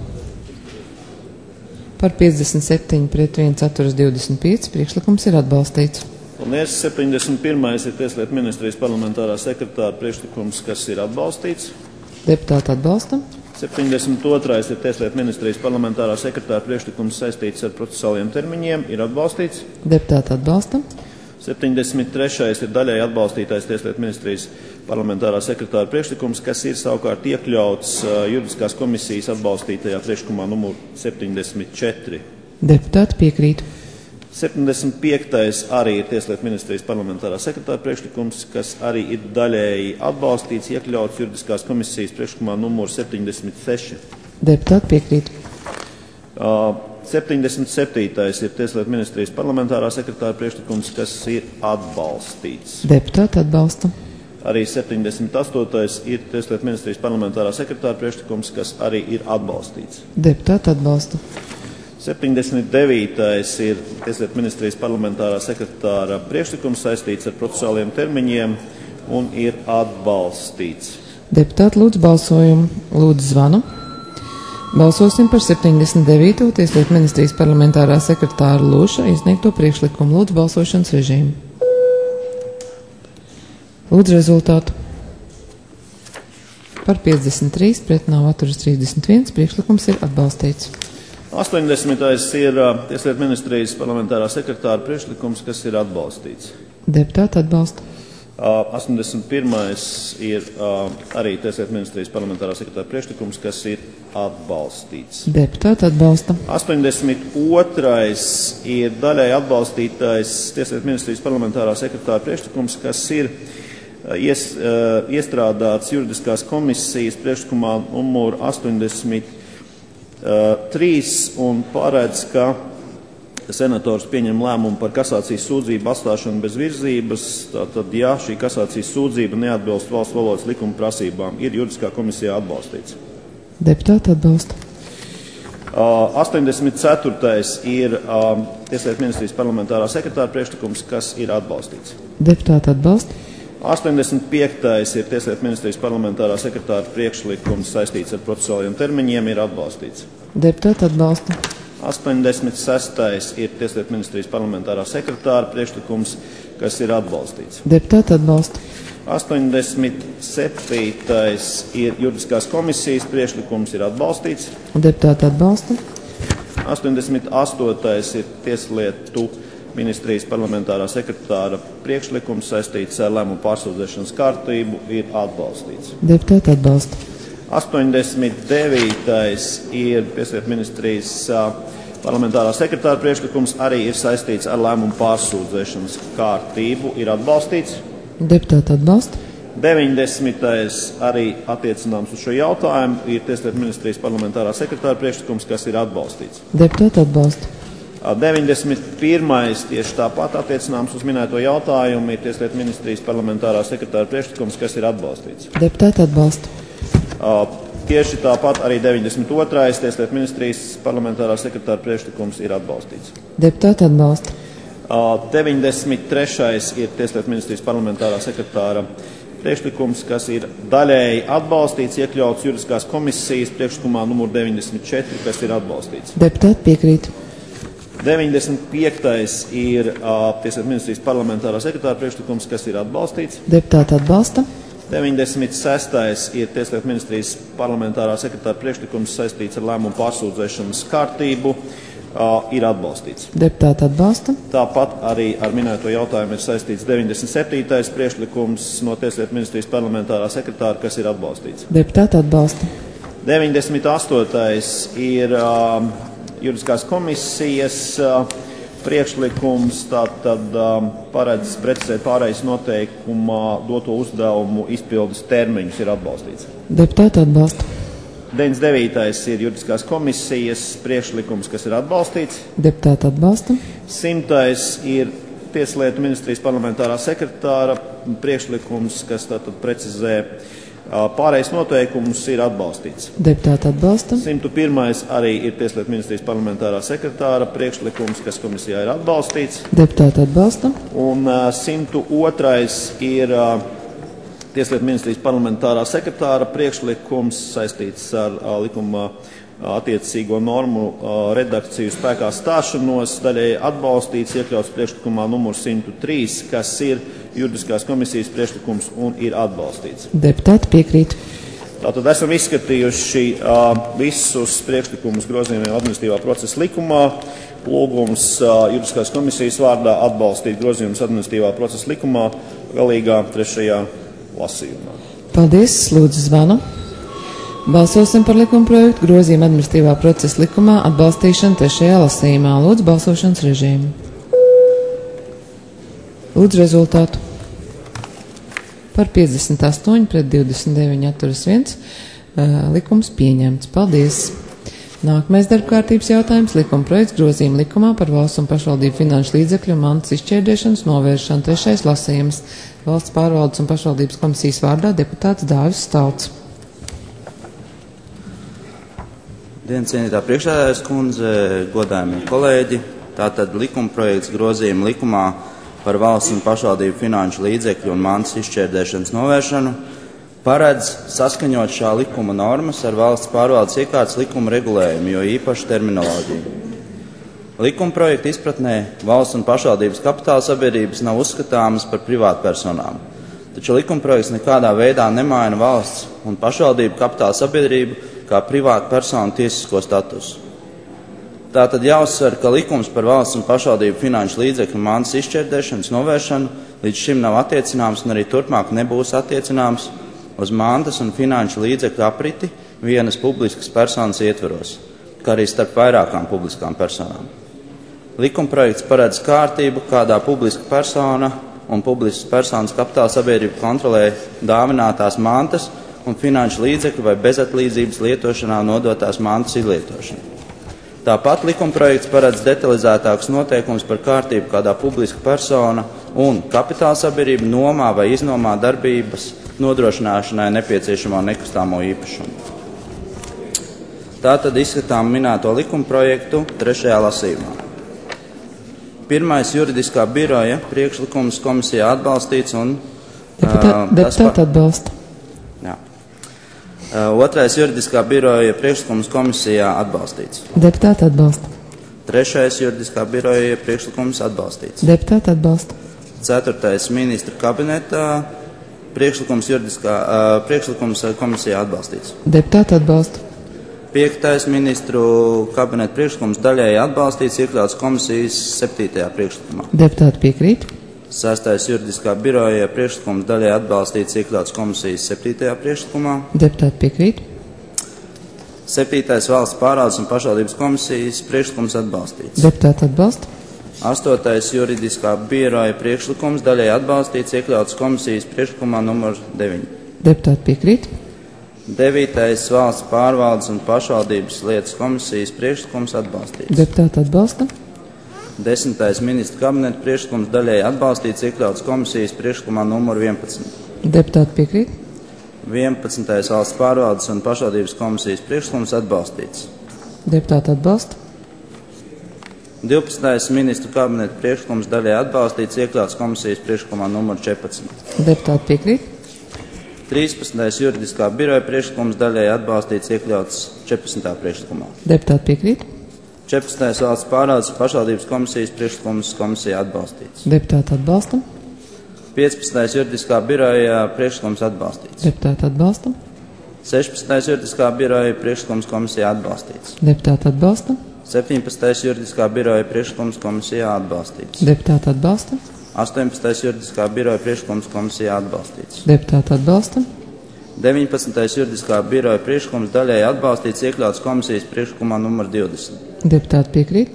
Par 57 pret 1 atturas 25 priekšlikums ir atbalstīts. Paldies. 71. ir Tieslietu ministrijas parlamentārā sekretāra priekšlikums, kas ir atbalstīts. Deputāti atbalsta. 72. ir Tieslietu ministrijas parlamentārā sekretāra priekšlikums saistīts ar procesuāliem termiņiem, ir atbalstīts. Deputāti atbalsta. 73. ir daļai atbalstītais Tieslietu ministrijas parlamentārā sekretāra priekšlikums, kas ir savukārt iekļauts juridiskās komisijas atbalstītajā priekšlikumā numur 74. Deputāti piekrīt. 75. arī ir Tieslietu ministrijas parlamentārā sekretāra priekšlikums, kas arī ir daļēji atbalstīts, iekļauts juridiskās komisijas priekšlikumā numur 76. Deputāti piekrīt. 77. ir Tieslietu ministrijas parlamentārā sekretāra priekšlikums, kas ir atbalstīts. Deputāti atbalsta. Arī 78. ir Tieslietu ministrijas parlamentārā sekretāra priekšlikums, kas arī ir atbalstīts. Deputāti atbalsta. 79. ir Tieslietu ministrijas parlamentārā sekretāra priekšlikums saistīts ar procesuāliem termiņiem un ir atbalstīts. Deputāti lūdzu balsojumu. Lūdzu zvanu. Balsosim par 79. Tieslietu ministrijas parlamentārā sekretāra Lūša izsniegto priekšlikumu. Lūdzu balsošanas režīmu. Lūdzu rezultātu. Par 53, pret nav atturas 31, priekšlikums ir atbalstīts. 80. ir Tieslietu ministrijas parlamentārā sekretāra priekšlikums, kas ir atbalstīts. Deputāti atbalsta. 81. ir arī Tieslietu ministrijas parlamentārā sekretāra priekšlikums, kas ir atbalstīts. Deputāti atbalsta. 82. ir daļai atbalstītais Tieslietu ministrijas parlamentārā sekretāra priekšlikums, kas ir iestrādāts juridiskās komisijas priekšlikumā numur 83 un paredz, ka senators pieņem lēmumu par kasācijas sūdzību atstāšanu bez virzības, tātad, ja šī kasācijas sūdzība neatbilst valsts valodas likuma prasībām, ir juridiskā komisijā atbalstīts. Deputāti atbalsta. 84. ir Tieslietu ministrijas parlamentārā sekretāra priekšlikums, kas ir atbalstīts. Deputāti atbalsta. 85. ir Tieslietu ministrijas parlamentārā sekretāra priekšlikums saistīts ar procesuāliem termiņiem, ir atbalstīts. Deputāti atbalsta. 86. ir Tieslietu ministrijas parlamentārā sekretāra priekšlikums, kas ir atbalstīts. Deputāti atbalsta. 87. ir juridiskās komisijas priekšlikums, ir atbalstīts. Deputāti atbalsta. 88. ir Tieslietu ministrijas parlamentārā sekretāra priekšlikums saistīts ar lēmumu pārsūdzēšanas kārtību, ir atbalstīts. Deputāti atbalsta. 89. ir Tieslietu ministrijas parlamentārā sekretāra priekšlikums, arī ir saistīts ar lēmumu pārsūdzēšanas kārtību, ir atbalstīts. Deputāti atbalsta. 90. arī attiecināms uz šo jautājumu, ir Tieslietu ministrijas parlamentārā sekretāra priekšlikums, kas ir atbalstīts. Deputāti atbalsta. 91. tieši tāpat attiecināms uz minēto jautājumu, ir Tieslietu ministrijas parlamentārā sekretāra priekšlikums, kas ir atbalstīts. Deputāti atbalsta. Tieši tāpat arī 92. Tieslietu ministrijas parlamentārā sekretāra priekšlikums ir atbalstīts. Deputāti atbalsta. 93. ir Tieslietu ministrijas parlamentārā sekretāra priekšlikums, kas ir daļēji atbalstīts, iekļauts juridiskās komisijas priekšlikumā numur 94, kas ir atbalstīts. Deputāti piekrīt. 95. ir Tieslietu ministrijas parlamentārā sekretāra priekšlikums, kas ir atbalstīts. Deputāti atbalsta. 96. ir Tieslietu ministrijas parlamentārā sekretāra priekšlikums saistīts ar lēmumu pārsūdzēšanas kārtību, ir atbalstīts. Deputāti atbalsta. Tāpat arī ar minēto jautājumu ir saistīts 97. priekšlikums no Tieslietu ministrijas parlamentārā sekretāra, kas ir atbalstīts. Deputāti atbalsta. 98. ir juridiskās komisijas priekšlikums, tātad paredz precizēt pārējais noteikumā doto uzdevumu izpildes termiņus, ir atbalstīts. Deputāti atbalsta. 99. ir juridiskās komisijas priekšlikums, kas ir atbalstīts. Deputāti atbalsta. 100. ir Tieslietu ministrijas parlamentārā sekretāra priekšlikums, kas tātad precizē pārējais noteikumus, ir atbalstīts. Deputāti atbalsta. 101. arī ir Tieslietu ministrijas parlamentārā sekretāra priekšlikums, kas komisijā ir atbalstīts. Deputāti atbalsta. Un 102. ir Tieslietu ministrijas parlamentārā sekretāra priekšlikums saistīts ar likuma attiecīgo normu redakciju spēkā stāšanos, daļēji atbalstīts, iekļauts priekšlikumā numur 103, kas ir juridiskās komisijas priekšlikums un ir atbalstīts. Deputāti piekrīt. Tātad esam izskatījuši visus priekšlikumus grozījumiem administratīvā procesa likumā. Lūgums juridiskās komisijas vārdā atbalstīt grozījumus administratīvā procesa likumā galīgā 3. lasījumā. Paldies, lūdzu zvanu. Balsosim par likuma projektu grozījumu administratīvā procesa likumā atbalstīšanu 3. lasījumā. Lūdzu balsošanas režīmu. Lūdzu rezultātu. Par 58 pret 29 atturas 1. Likums pieņemts. Paldies! Nākamais darbkārtības jautājums - likuma projekts grozījuma likumā par valsts un pašvaldību finanšu līdzekļu un mantas izšķērdēšanas novēršanu. 3. lasījums. Valsts pārvaldes un pašvaldības komisijas vārdā deputāts Dāvis Stalts. Dienas cienītā priekšsēdētājas kundze, godājumie kolēģi, tātad likuma projekts grozījuma likumā par valsts un pašvaldību finanšu līdzekļu un mantas izšķērdēšanas novēršanu paredz saskaņot šā likuma normas ar valsts pārvaldes iekārtas likuma regulējumu, jo īpaši terminoloģiju. Likuma projekta izpratnē valsts un pašvaldības kapitāla sabiedrības nav uzskatāmas par privātpersonām, taču likuma projekts nekādā veidā nemaina valsts un pašvaldību kapitāla sabiedrību kā privātpersonu tiesisko statusu. Tātad jāuzsver, ka likums par valsts un pašvaldību finanšu līdzekļu mantas izšķērdēšanas novēršanu līdz šim nav attiecināms un arī turpmāk nebūs attiecināms uz mantas un finanšu līdzekļu apriti vienas publiskas personas ietveros, kā arī starp vairākām publiskām personām. Likumprojekts paredz kārtību, kādā publiska persona un publiskas personas kapitāla sabiedrība kontrolē dāvinātās mantas un finanšu līdzekļu vai bezatlīdzības lietošanā nodotās mantas izlietošanu. Tāpat likumprojekts paredz detalizētākus noteikumus par kārtību, kādā publiska persona un kapitāla sabiedrība nomā vai iznomā darbības nodrošināšanai nepieciešamo nekustamo īpašumu. Tātad izskatām minēto likumprojektu 3. lasījumā. Pirmais juridiskā biroja priekšlikums komisijā atbalstīts un deputāti atbalsta. Jā. Otrais juridiskā biroja priekšlikums komisijā atbalstīts. Deputāti atbalsta. Trešais juridiskā biroja priekšlikums atbalstīts. Deputāti atbalsta. Ceturtais ministra kabineta priekšlikums komisijā atbalstīts. Deputāti atbalsta. Piektais ministru kabineta priekšlikums daļēji atbalstīts, iekļauts komisijas 7. priekšlikumā. Deputāti piekrīt. Sestais juridiskā biroja priekšlikums daļēji atbalstīts, iekļauts komisijas 7. priekšlikumā. Deputāti piekrīt. 7. valsts pārvaldes un pašvaldības komisijas priekšlikums atbalstīts. Deputāti atbalsta. 8. juridiskā biroja priekšlikums daļēji atbalstīts, iekļauts komisijas priekšlikumā numur 9. Deputāti piekrīt. 9. valsts pārvaldes un pašvaldības lietas komisijas priekšlikums atbalstīts. Deputāti atbalsta. 10. ministra kabineta priekšlikums daļēji atbalstīts, iekļauts komisijas priekšlikumā numur 11. Deputāti piekrīt. 11. valsts pārvaldes un pašvaldības komisijas priekšlikums atbalstīts. Deputāti atbalsta. 12. ministra kabineta priekšlikums daļēji atbalstīts, iekļauts komisijas priekšlikumā numur 14. Deputāti piekrīt. 13. juridiskā biroja priekšlikums daļēji atbalstīts, iekļauts 14. priekšlikumā. Deputāti piekrīt. 14. valsts pārvaldes un pašvaldības komisijas priekšlikums komisijā atbalstīts. Deputāti atbalsta. 15. juridiskā biroja priekšlikums atbalstīts. Deputāti atbalsta. 16. juridiskā biroja priekšlikums komisijā atbalstīts. Deputāti atbalsta. 17. juridiskā biroja priekšlikums komisijā atbalstīts. Deputāti atbalsta. 18. juridiskā biroja priekšlikums komisijā atbalstīts. Deputāti atbalsta. 19. juridiskā biroja priekšlikums daļēji atbalstīts, iekļauts komisijas priekšlikumā numur 20. Deputāti piekrīt.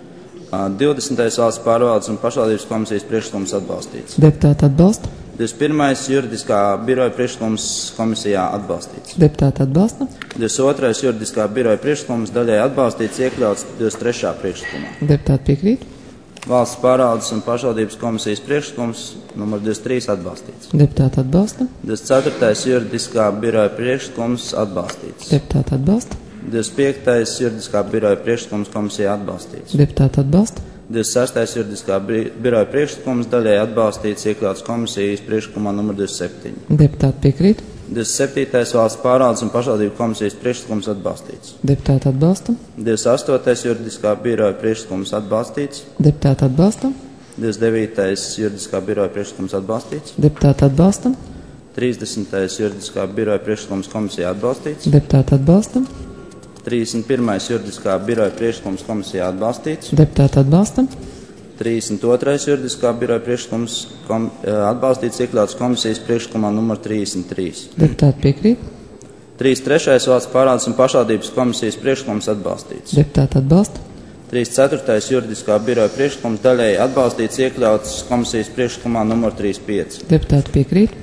20. valsts pārvaldes un pašvaldības komisijas priekšlikums atbalstīts. Deputāti atbalsta. 21. juridiskā biroja priekšlikums komisijā atbalstīts. Deputāti atbalsta. 22. juridiskā biroja priekšlikums daļēji atbalstīts, iekļauts 23. priekšlikumā. Deputāti piekrīt. Valsts pārvaldes un pašvaldības komisijas priekšlikums numur 23 atbalstīts. Deputāti atbalsta. 24. juridiskā biroja priekšlikums atbalstīts. Deputāti atbalsta. 25. juridiskā biroja priekšlikums komisijā atbalstīts. Deputāti atbalsta. 26. juridiskā biroja priekšlikums daļēji atbalstīts, iekļauts komisijas priekšlikumā numur 27. Deputāti piekrīt. 27. valsts pārvaldes un pašvaldību komisijas priekšlikums atbalstīts. Deputāti atbalsta. 28. juridiskā biroja priekšlikums atbalstīts. Deputāti atbalsta. 29. juridiskā biroja priekšlikums atbalstīts. Deputāti atbalsta. 30. juridiskā biroja priekšlikums komisijā atbalstīts. Deputāti atbalsta. 31. juridiskā biroja priekšlikums komisijā atbalstīts. Deputāti atbalsta. 32. juridiskā biroja priekšlikums atbalstīts, iekļauts komisijas priekšlikumā numur 33. Deputāti piekrīt. 33. valsts pārvaldes un pašvaldības komisijas priekšlikums atbalstīts. Deputāti atbalsta. 34. juridiskā biroja priekšlikums daļēji atbalstīts, iekļauts komisijas priekšlikumā numur 35. Deputāti piekrīt.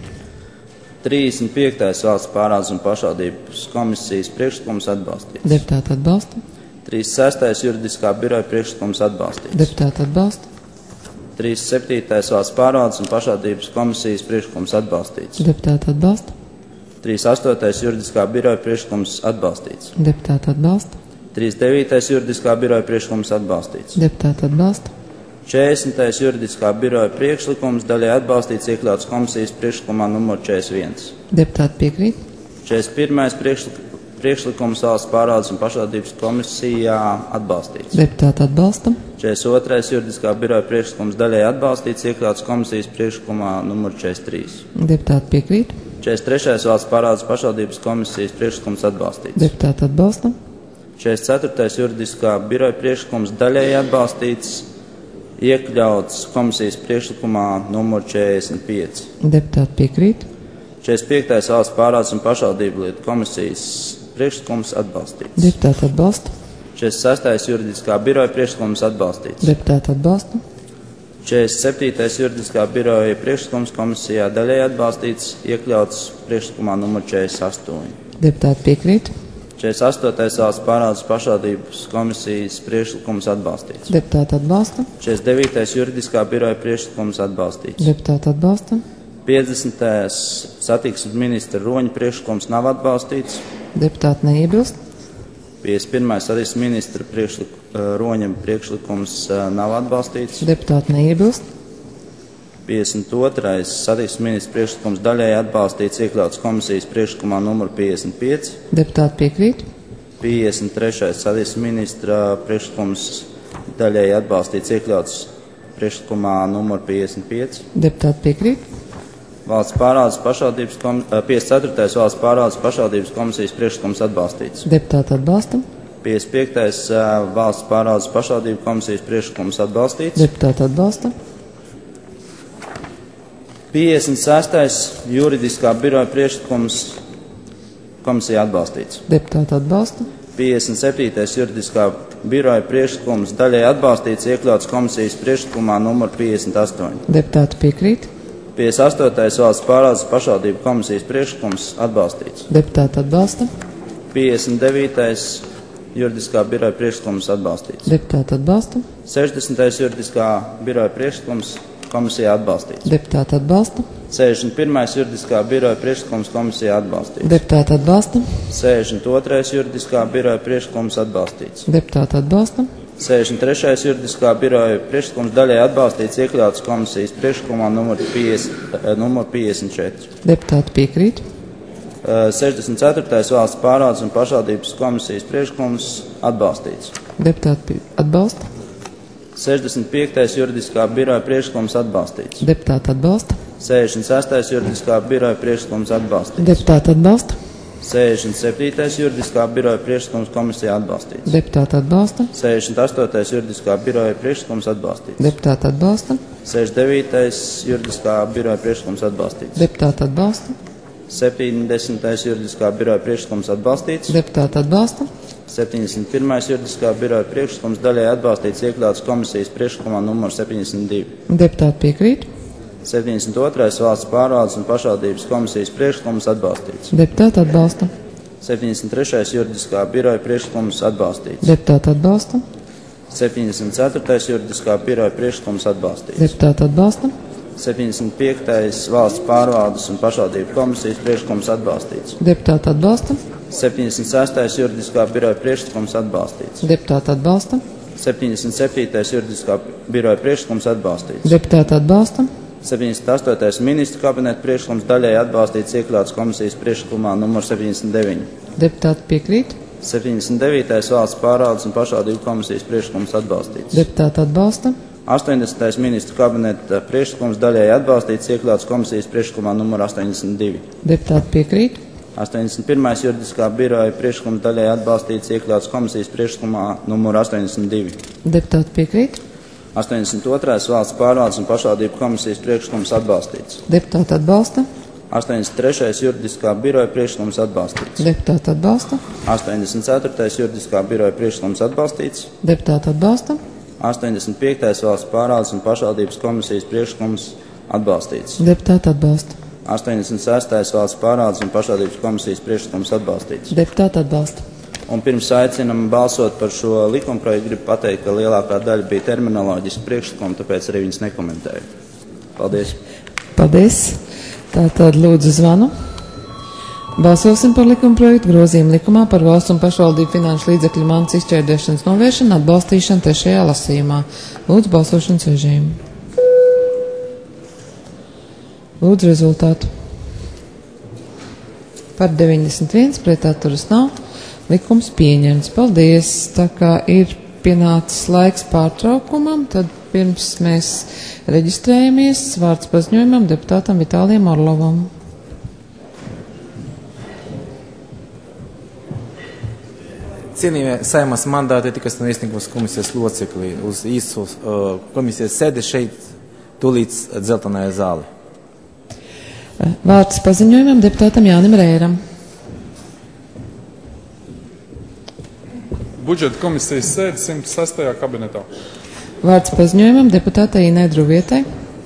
35. valsts pārvaldes un pašvaldības komisijas priekšlikums atbalstīts. Deputāti atbalsta. 36. juridiskā biroja priekšlikums atbalstīts. Deputāti atbalsta. 37. valsts pārvaldes un pašvaldības komisijas priekšlikums atbalstīts. Deputāti atbalsta. 38. juridiskā biroja priekšlikums atbalstīts. Deputāti atbalsta. 39. juridiskā biroja priekšlikums atbalstīts. Deputāti atbalsta. 40. juridiskā biroja priekšlikums daļai atbalstīts, iekļauts komisijas priekšlikumā numur 41. Deputāti piekrīt. 41. priekšlikums valsts pārvaldes un pašvaldības komisijā atbalstīts. Deputāti atbalsta. 42. juridiskā biroja priekšlikums daļai atbalstīts, iekļauts komisijas priekšlikumā numur 43. Deputāti piekrīt. 43. valsts pārvaldes pašvaldības komisijas priekšlikums atbalstīts. Deputāti atbalsta. 44. juridiskā biroja priekšlikums daļēji atbalstīts, iekļauts komisijas priekšlikumā numur 45. Deputāti piekrīt. 45. valsts pārvaldes un pašvaldību lietu komisijas priekšlikums atbalstīts. Deputāti atbalsta. 46. juridiskā biroja priekšlikums atbalstīts. Deputāti atbalsta. 47. juridiskā biroja priekšlikums komisijā daļēji atbalstīts, iekļauts priekšlikumā numur 48. Deputāti piekrīt. 48. valsts pārvaldes pašvaldības komisijas priekšlikums atbalstīts. Deputāti atbalsta. 49. juridiskā biroja priekšlikums atbalstīts. Deputāti atbalsta. 50. satiksmes ministra Roņa priekšlikums nav atbalstīts. Deputāti neiebilst. 51. satiksmes ministra Roņa priekšlikums nav atbalstīts. Deputāti neiebilst. 52. satiksmes ministra priekšlikums daļēji atbalstīts, iekļauts komisijas priekšlikumā numur 55. Deputāti piekrīt. 53. satiksmes ministra priekšlikums daļēji atbalstīts, iekļauts priekšlikumā numur 55. Deputāti piekrīt. Valsts pārvaldes pašvaldības 54. valsts pārvaldes pašvaldības komisijas priekšlikums atbalstīts. Deputāti atbalsta. 55. valsts pārvaldes pašvaldību komisijas priekšlikums atbalstīts. Deputāti atbalsta. 56. juridiskā biroja priekšlikums komisijā atbalstīts. Deputāti atbalsta. 57. juridiskā biroja priekšlikums daļai atbalstīts, iekļauts komisijas priekšlikumā numur 58. Deputāti piekrīt. 58. valsts pārvaldes pašvaldību komisijas priekšlikums atbalstīts. Deputāti atbalsta. 59. juridiskā biroja priekšlikums atbalstīts. Deputāti atbalsta. 60. juridiskā biroja priekšlikums komisijā atbalstīts. Deputāti atbalsta. 61. juridiskā biroja priekšlikums komisijā atbalstīts. Deputāti atbalsta. 62. juridiskā biroja priekšlikums atbalstīts. Deputāti atbalsta. 63. juridiskā biroja priekšlikums daļai atbalstīts, iekļauts komisijas priekšlikumā numur 54. Deputāti piekrīt. 64. valsts pārvaldes un pašvaldības komisijas priekšlikums atbalstīts. Deputāti atbalsta. 65. juridiskā biroja priekšlikums atbalstīts. Deputāti atbalsta. 66. juridiskā biroja priekšlikums atbalstīts. Deputāti atbalsta. 67. juridiskā biroja priekšlikums komisijā atbalstīts. Deputāti atbalsta. 68. juridiskā biroja priekšlikums atbalstīts. Deputāti atbalsta. 69. juridiskā biroja priekšlikums atbalstīts. Deputāti atbalsta. 70. juridiskā biroja priekšlikums atbalstīts. Deputāti atbalsta. 71. juridiskā biroja priekšlikums daļai atbalstīts, iekļauts komisijas priekšlikumā numur 72. Deputāti piekrīt. 72. valsts pārvaldes un pašvaldības komisijas priekšlikums atbalstīts. Deputāti atbalsta. 73. juridiskā biroja priekšlikums atbalstīts. Deputāti atbalsta. 74. juridiskā biroja priekšlikums atbalstīts. Deputāti atbalsta. 75. valsts pārvaldes un pašvaldību komisijas priekšlikums atbalstīts. Deputāti atbalsta. 76. juridiskā biroja priekšlikums atbalstīts. Deputāti atbalsta. 77. juridiskā biroja priekšlikums atbalstīts. Deputāti atbalsta. 78. ministra kabineta priekšlikums daļai atbalstīts, iekļauts komisijas priekšlikumā numur 79. Deputāti piekrīt. 79. valsts pārvaldes un pašvaldību komisijas priekšlikums atbalstīts. Deputāti atbalsta. 80. ministra kabineta priekšlikums daļai atbalstīts, iekļauts komisijas priekšlikumā numur 82. Deputāti piekrīt. 81. juridiskā biroja priekšlikums daļai atbalstīts, iekļauts komisijas priekšlikumā numur 82. Deputāti piekrīt. 82. valsts pārvaldes un pašvaldību komisijas priekšlikums atbalstīts. Deputāti atbalsta. 83. juridiskā biroja priekšlikums atbalstīts. Deputāti atbalsta. 84. juridiskā biroja priekšlikums atbalstīts. Deputāti atbalsta. 85. valsts pārvaldes un pašvaldības komisijas priekšlikums atbalstīts. Deputāti atbalsta. 86. valsts pārvaldes un pašvaldības komisijas priekšlikums atbalstīts. Deputāti atbalsta. Un pirms aicinam balsot par šo likumprojektu, gribu pateikt, ka lielākā daļa bija terminoloģiski priekšlikumi, tāpēc arī viņas nekomentēju. Paldies. Paldies. Tātad lūdzu zvanu. Balsosim par likumprojektu grozījumu likumā par valsts un pašvaldību finanšu līdzekļu mantas izšķērdēšanas novēršanu atbalstīšanu trešajā lasījumā. Lūdzu balsošanas režīmu. Lūdzu rezultātu. Par 91 pret atturas nav. Likums pieņemts. Paldies. Tā kā ir pienācis laiks pārtraukumam, tad pirms mēs reģistrējamies, vārds paziņojumam deputātam Vitālijam Orlovam. Cienījamie Saeimas mandāti tikas no iesniegums komisijas locekli uz īsu komisijas sēdi šeit tūlīt dzeltenajā zāli. Vārds paziņojumam deputātam Jānim Rēram. Budžeta komisijas sēde 106. kabinetā. Vārds paziņojumam deputātai Inai Druvietai.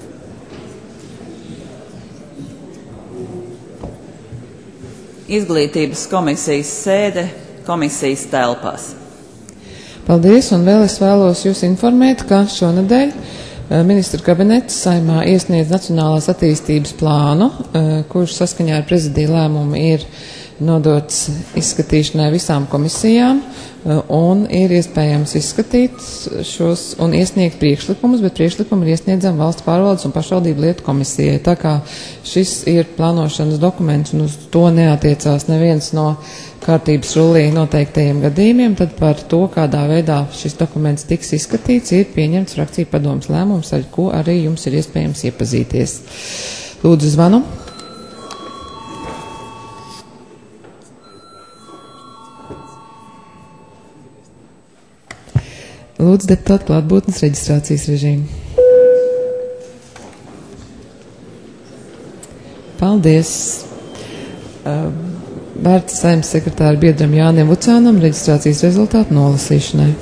Izglītības komisijas sēde komisijas telpās. Paldies, un vēl es vēlos jūs informēt, ka šonedēļ ministru kabinets Saeimā iesniedz Nacionālās attīstības plānu, kurš saskaņā ar prezidiju lēmumu ir nodots izskatīšanai visām komisijām, un ir iespējams izskatīt šos un iesniegt priekšlikumus, bet priekšlikumi ir iesniedzami valsts pārvaldes un pašvaldību lietu komisijai. Tā kā šis ir plānošanas dokuments un uz to neatiecās neviens no kārtības rullī noteiktajiem gadījumiem, tad par to, kādā veidā šis dokuments tiks izskatīts, ir pieņemts frakciju padomas lēmums, ar ko arī jums ir iespējams iepazīties. Lūdzu zvanu. Lūdzu, deputātu klātbūtnes reģistrācijas režīmu. Paldies. Vārds Saeimas sekretāra biedram Jānim Vucānam reģistrācijas rezultātu nolasīšanai.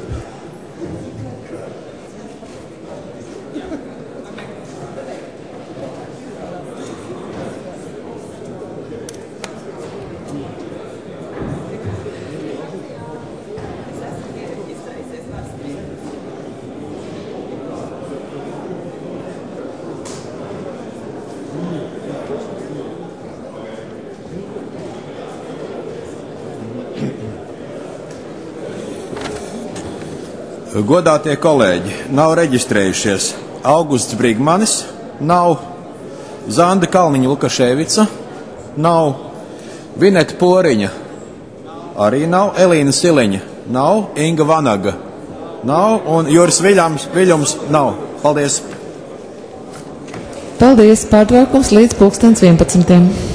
Godātie kolēģi, nav reģistrējušies Augusts Brigmanis, nav Zanda Kalniņa Lukaševica, nav Vineta Poriņa, arī nav Elīna Siliņa, nav Inga Vanaga, nav un Juris Viļums nav. Paldies! Paldies! Pārtraukums līdz 11.